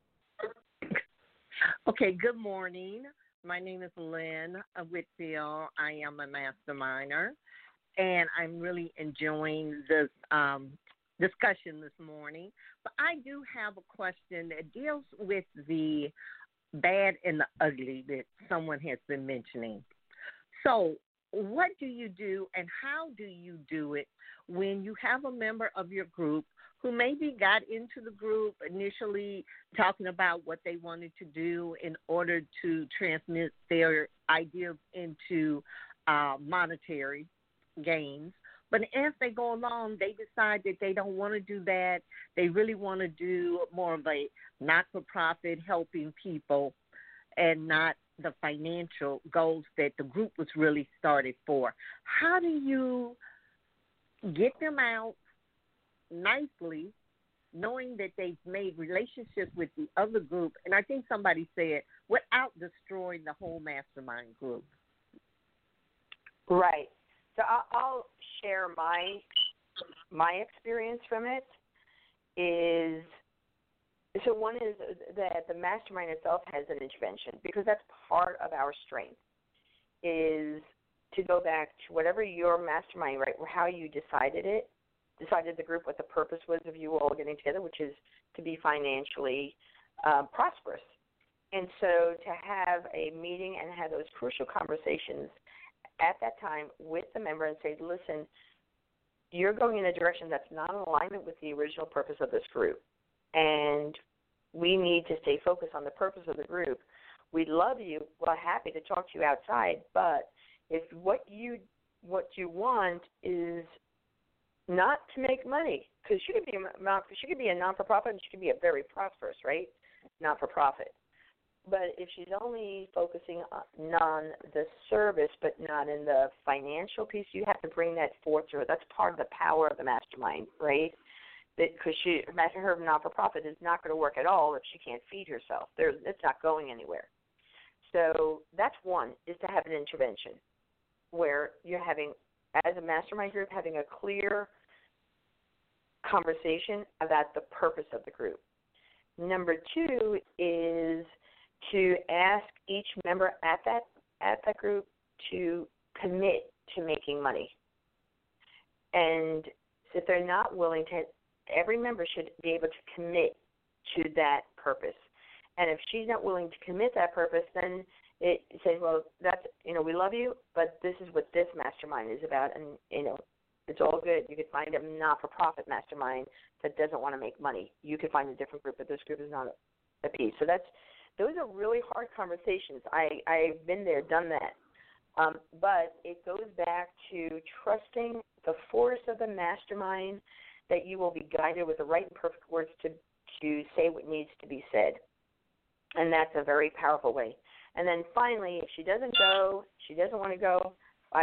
Okay, good morning. My name is Lynn Whitfield. I am a masterminder, and I'm really enjoying this discussion this morning. But I do have a question that deals with the bad and the ugly that someone has been mentioning. So what do you do and how do you do it when you have a member of your group who maybe got into the group initially talking about what they wanted to do in order to transmit their ideas into monetary gains. But as they go along, they decide that they don't want to do that. They really want to do more of a not-for-profit helping people and not the financial goals that the group was really started for. How do you get them out nicely, knowing that they've made relationships with the other group, and I think somebody said, without destroying the whole mastermind group? Right. So I'll share my experience from it. So one is that the mastermind itself has an intervention, because that's part of our strength, is to go back to whatever your mastermind, right, how you decided the group, what the purpose was of you all getting together, which is to be financially prosperous. And so to have a meeting and have those crucial conversations at that time with the member and say, listen, you're going in a direction that's not in alignment with the original purpose of this group. And we need to stay focused on the purpose of the group. We love you. We're happy to talk to you outside. But if what you want is not to make money, because she could be a non-for-profit and she could be a very prosperous, right, not-for-profit. But if she's only focusing on the service but not in the financial piece, you have to bring that forth to her. That's part of the power of the mastermind, right? Because her not-for-profit is not going to work at all if she can't feed herself. It's not going anywhere. So that's one, is to have an intervention where you're having, as a mastermind group, having a clear conversation about the purpose of the group. Number two is to ask each member at that group to commit to making money. And if they're not willing to, every member should be able to commit to that purpose. And if she's not willing to commit that purpose, then it says, well, that's, we love you, but this is what this mastermind is about. And, it's all good. You could find a not-for-profit mastermind that doesn't want to make money. You could find a different group, but this group is not a piece. So those are really hard conversations. I've been there, done that. But it goes back to trusting the force of the mastermind, that you will be guided with the right and perfect words to say what needs to be said. And that's a very powerful way. And then finally, if she doesn't want to go,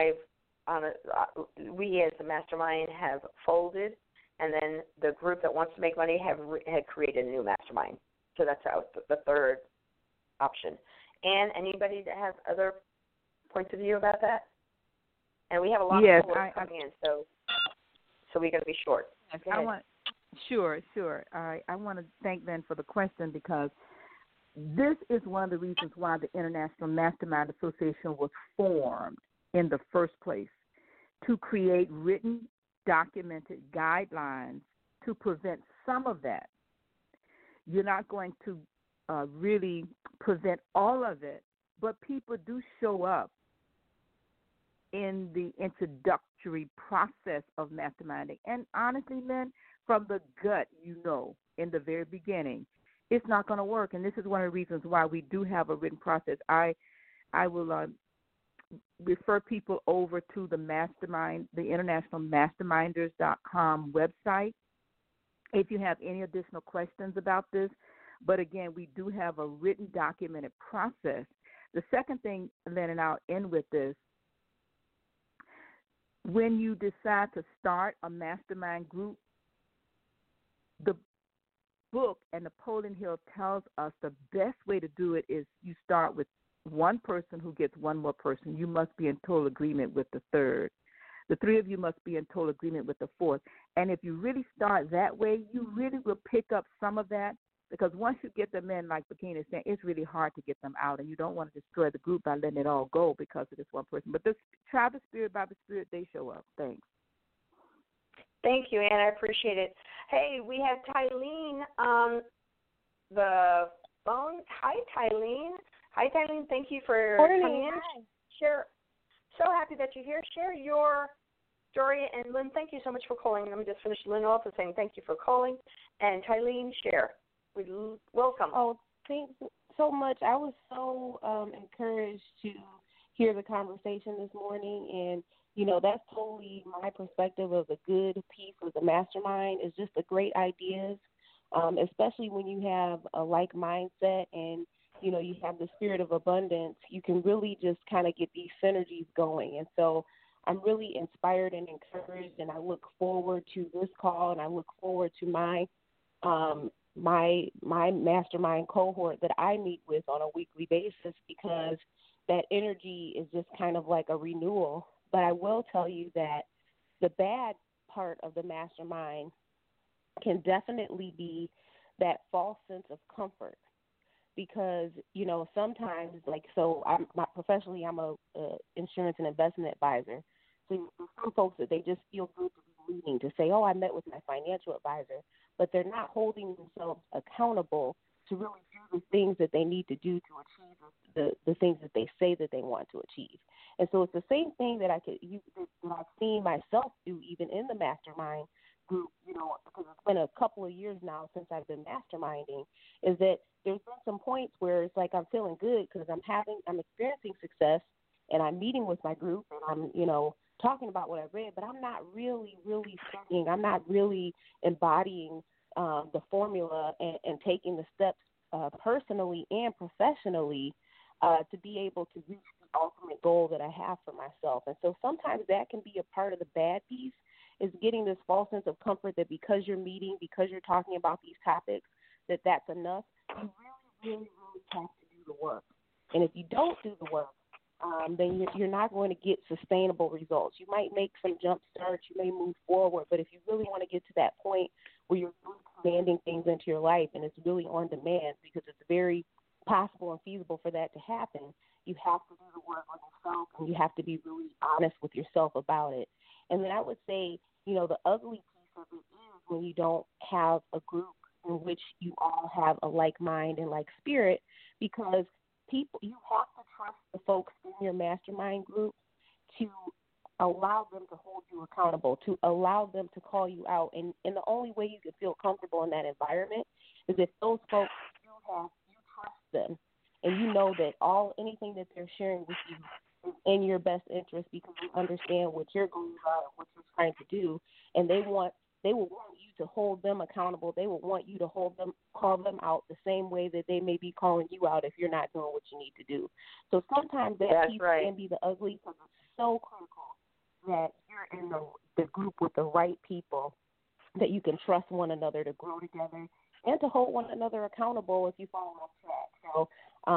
we as the mastermind have folded, and then the group that wants to make money had created a new mastermind. So that's the third option. And anybody that has other points of view about that? And we have a lot of callers coming in, so we got to be short. Yes, Go ahead. Sure. All right. I want to thank Lynn for the question because this is one of the reasons why the International Mastermind Association was formed in the first place, to create written, documented guidelines to prevent some of that. You're not going to really prevent all of it, but people do show up in the introductory process of masterminding. And honestly, Lynn, from the gut, in the very beginning, it's not going to work. And this is one of the reasons why we do have a written process. I will refer people over to the Mastermind, the International Masterminders.com website if you have any additional questions about this. But again, we do have a written documented process. The second thing, Lynn, and I'll end with this, when you decide to start a mastermind group, the book and Napoleon Hill tells us the best way to do it is you start with one person who gets one more person. You must be in total agreement with the third. The three of you must be in total agreement with the fourth. And if you really start that way, you really will pick up some of that, because once you get them in, like Bikini is saying, it's really hard to get them out, and you don't want to destroy the group by letting it all go because of this one person. But try the Spirit by the Spirit, they show up. Thanks. Thank you, Ann. I appreciate it. Hey, we have Tylene on the phone. Hi, Tylene. Thank you for coming in. Hi. Share. So happy that you're here. Share your story. And Lynn, thank you so much for calling. Let me just finish Lynn off with saying thank you for calling. And Tylene, share. Welcome. Oh, thanks so much. I was so encouraged to hear the conversation this morning, and that's totally my perspective of the good piece of the mastermind is just the great ideas, especially when you have a like mindset and you have the spirit of abundance. You can really just kind of get these synergies going, and so I'm really inspired and encouraged, and I look forward to this call, and I look forward to my mastermind cohort that I meet with on a weekly basis, because that energy is just kind of like a renewal. But I will tell you that the bad part of the mastermind can definitely be that false sense of comfort, because sometimes, professionally I'm a insurance and investment advisor. So some folks that they just feel good to be leading, to say, oh, I met with my financial advisor, but they're not holding themselves accountable to really do the things that they need to do to achieve the things that they say that they want to achieve. And so it's the same thing that I've seen myself do even in the mastermind group, because it's been a couple of years now since I've been masterminding, is that there's been some points where it's like I'm feeling good because I'm experiencing success, and I'm meeting with my group, and I'm, talking about what I read, but I'm not really studying. I'm not really embodying the formula and taking the steps personally and professionally to be able to reach the ultimate goal that I have for myself. And so sometimes that can be a part of the bad piece, is getting this false sense of comfort that because you're meeting, because you're talking about these topics, that's enough. You really have to do the work. And if you don't do the work, then you're not going to get sustainable results. You might make some jump starts, you may move forward, but if you really want to get to that point where you're really commanding things into your life and it's really on demand, because it's very possible and feasible for that to happen, you have to do the work on yourself, and you have to be really honest with yourself about it. And then I would say, the ugly piece of it is when you don't have a group in which you all have a like mind and like spirit, because you have to trust the folks in your mastermind group to allow them to hold you accountable, to allow them to call you out. And the only way you can feel comfortable in that environment is if those folks you trust them, and you know that anything that they're sharing with you is in your best interest, because you understand what your goals are and what you're trying to do, and they will want you to hold them accountable. They will want you to call them out the same way that they may be calling you out if you're not doing what you need to do. So sometimes that piece can be the ugly, because it's so critical that you're in the group with the right people, that you can trust one another to grow together and to hold one another accountable if you fall off track. So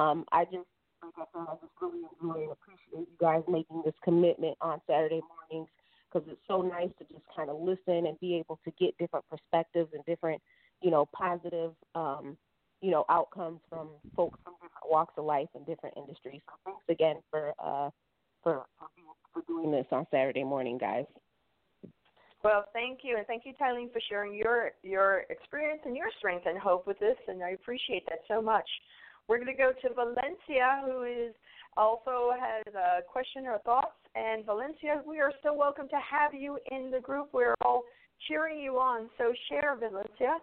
I just really enjoy and appreciate you guys making this commitment on Saturday mornings, because it's so nice to just kind of listen and be able to get different perspectives and different, positive, outcomes from folks from different walks of life and different industries. So thanks again for doing this on Saturday morning, guys. Well, thank you, and thank you, Tylene, for sharing your experience and your strength and hope with this, and I appreciate that so much. We're going to go to Valencia, who also has a question or thoughts. And Valencia, we are so welcome to have you in the group. We're all cheering you on. So share, Valencia.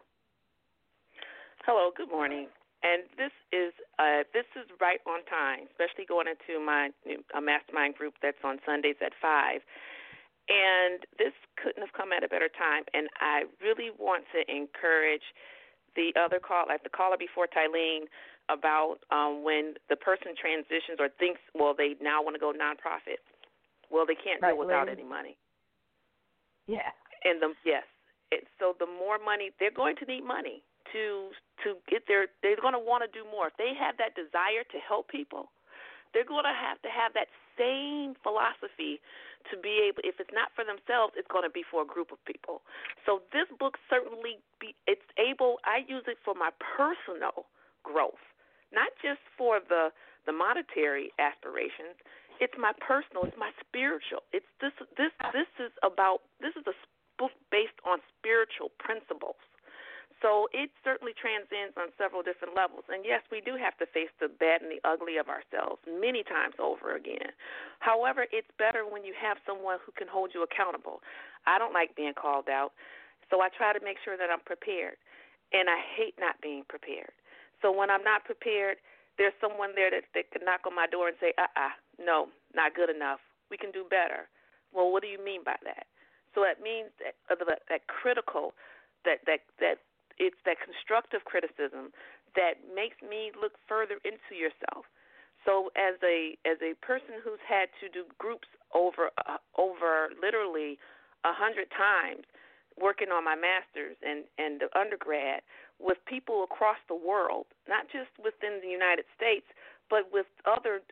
Hello, good morning. And this is right on time, especially going into a mastermind group that's on Sundays at 5. And this couldn't have come at a better time. And I really want to encourage the other the caller before Tylene, about when the person transitions or thinks, well, they now want to go nonprofit. Well, they can't do it without any money. Yeah. And so the more money, they're going to need money to get they're going to want to do more. If they have that desire to help people, they're going to have that same philosophy to be able, if it's not for themselves, it's going to be for a group of people. So this book certainly, I use it for my personal growth, not just for the monetary aspirations. It's my personal, it's my spiritual. It's this is a book based on spiritual principles. So it certainly transcends on several different levels. And yes, we do have to face the bad and the ugly of ourselves many times over again. However, it's better when you have someone who can hold you accountable. I don't like being called out, so I try to make sure that I'm prepared. And I hate not being prepared. So when I'm not prepared, there's someone there that can knock on my door and say, no, not good enough. We can do better. Well, what do you mean by that? So that means that critical, that it's that constructive criticism that makes me look further into yourself. So as a person who's had to do groups over literally 100 times, working on my master's and the undergrad with people across the world, not just within the United States, but with other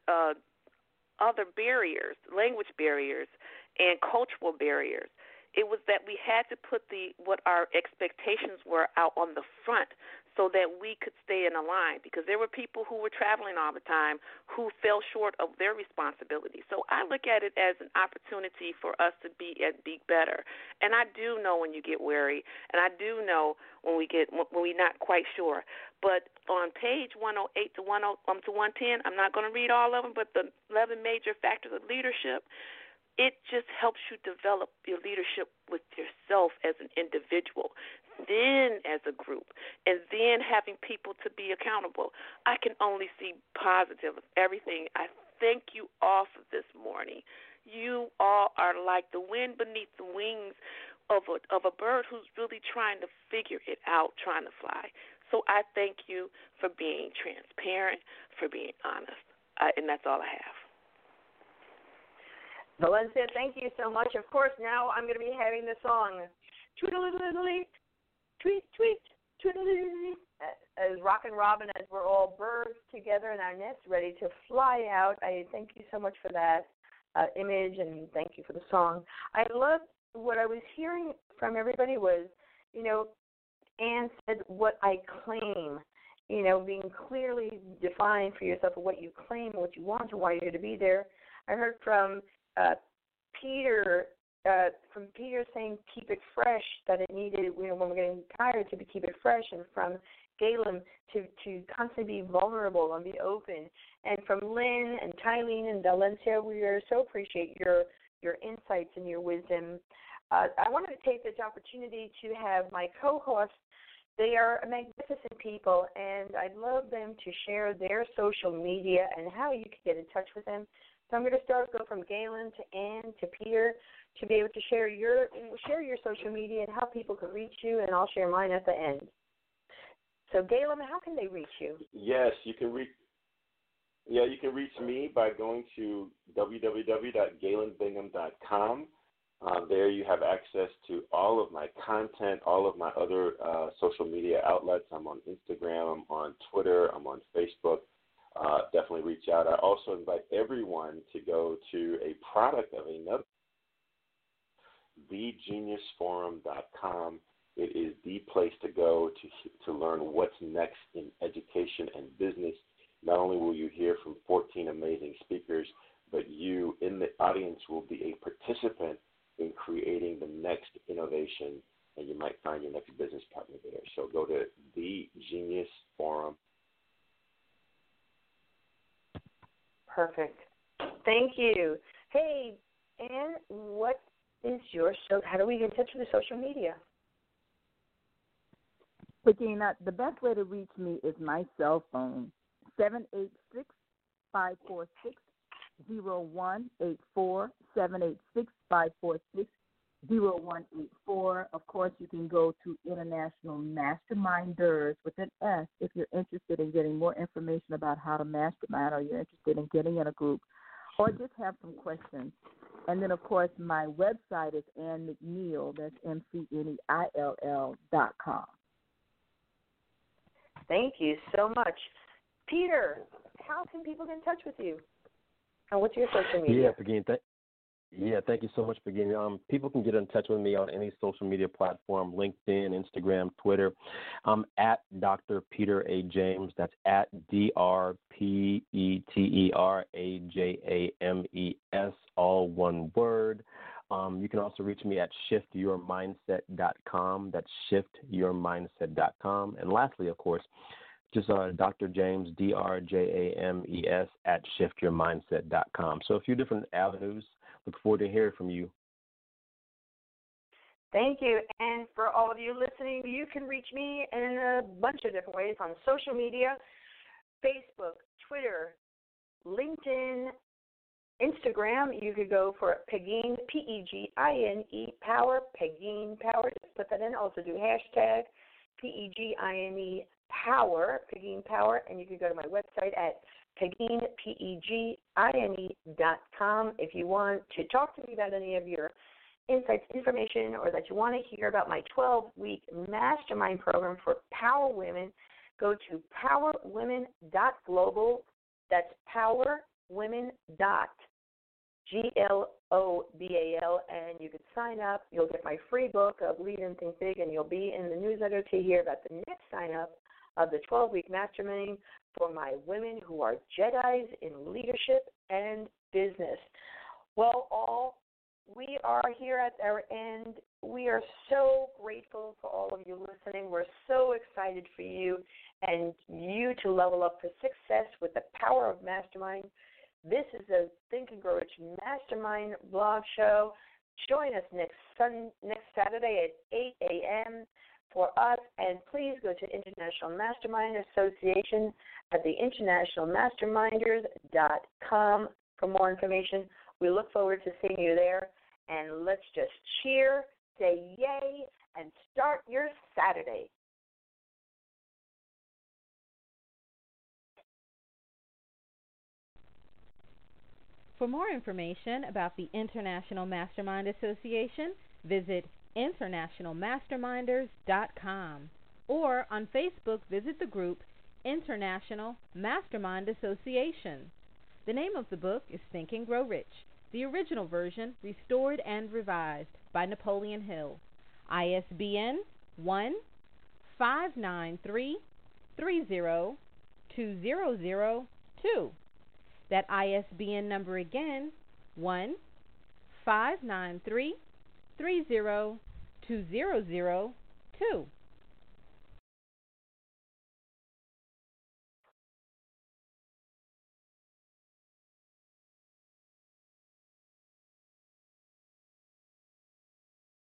barriers, language barriers and cultural barriers. It was that we had to put what our expectations were out on the front so that we could stay in a line, because there were people who were traveling all the time who fell short of their responsibility. So I look at it as an opportunity for us to be better. And I do know when you get weary, and I do know when we're not quite sure. But on page 108 to 110, I'm not going to read all of them, but the 11 major factors of leadership, it just helps you develop your leadership with yourself as an individual, then as a group, and then having people to be accountable. I can only see positive of everything. I thank you all for this morning. You all are like the wind beneath the wings of a bird who's really trying to figure it out, trying to fly. So I thank you for being transparent, for being honest, and that's all I have. Valencia, thank you so much. Of course, now I'm going to be having the song, tweet, tweet, tweet, as Rockin' Robin, as we're all birds together in our nest ready to fly out. I thank you so much for that image, and thank you for the song. I love what I was hearing from everybody was, Anne said, what I claim, being clearly defined for yourself of what you claim, what you want, and why you're going to be there. I heard from Peter saying keep it fresh, that it needed, when we're getting tired, to keep it fresh, and from Galen to constantly be vulnerable and be open, and from Lynn and Tylene and Valencia, we so appreciate your insights and your wisdom. I wanted to take this opportunity to have my co-hosts. They are magnificent people, and I'd love them to share their social media and how you can get in touch with them. So I'm going to go from Galen to Ann to Peter to be able to share your social media and how people can reach you, and I'll share mine at the end. So Galen, how can they reach you? Yes, you can reach me by going to www.galenbingham.com. There you have access to all of my content, all of my other social media outlets. I'm on Instagram, I'm on Twitter, I'm on Facebook. Definitely reach out. I also invite everyone to go to a product of another thegeniusforum.com. It is the place to go to learn what's next in education and business. Not only will you hear from 14 amazing speakers, but you in the audience will be a participant in creating the next innovation, and you might find your next business partner there. So go to The Genius Forum. Perfect. Thank you. Hey, Ann, what is your show? How do we get in touch with the social media? Regina, the best way to reach me is my cell phone, 786-546-0184, 786-546-0184. Of course, you can go to International Masterminders with an S if you're interested in getting more information about how to mastermind, or you're interested in getting in a group, or just have some questions. And then, of course, my website is Ann McNeil, that's McNeill.com. Thank you so much. Peter, how can people get in touch with you? And what's your social media? Thank you so much, Peggy. People can get in touch with me on any social media platform, LinkedIn, Instagram, Twitter. I'm at Dr. Peter A. James. That's at DrPeterAJames, all one word. You can also reach me at shiftyourmindset.com. That's shiftyourmindset.com. And lastly, of course, just Dr. James, DrJames, at shiftyourmindset.com. So a few different avenues. Look forward to hearing from you. Thank you. And for all of you listening, you can reach me in a bunch of different ways on social media, Facebook, Twitter, LinkedIn, Instagram. You could go for Pegine, Pegine Power, Pegine Power. Just put that in. Also do hashtag Pegine Power, Pegine Power, and you can go to my website at Pegine, Pegine.com if you want to talk to me about any of your insights, information, or that you want to hear about my 12-week mastermind program for Power Women. Go to powerwomen.global. That's powerwomen.global, and you can sign up. You'll get my free book of Lead and Think Big, and you'll be in the newsletter to hear about the next sign-up of the 12-week mastermind for my women who are Jedis in leadership and business. Well, we are here at our end. We are so grateful for all of you listening. We're so excited for you and you to level up for success with the power of mastermind. This is the Think and Grow Rich Mastermind blog show. Join us next Saturday at 8 a.m. for us, and please go to International Mastermind Association at the internationalmasterminders.com for more information. We look forward to seeing you there, and let's just cheer, say yay, and start your Saturday. For more information about the International Mastermind Association, visit internationalmasterminders.com, or on Facebook, visit the group International Mastermind Association. The name of the book is Think and Grow Rich, the original version restored and revised by Napoleon Hill. ISBN 1-593-30-2002. That ISBN number again, 1-593-30-2002.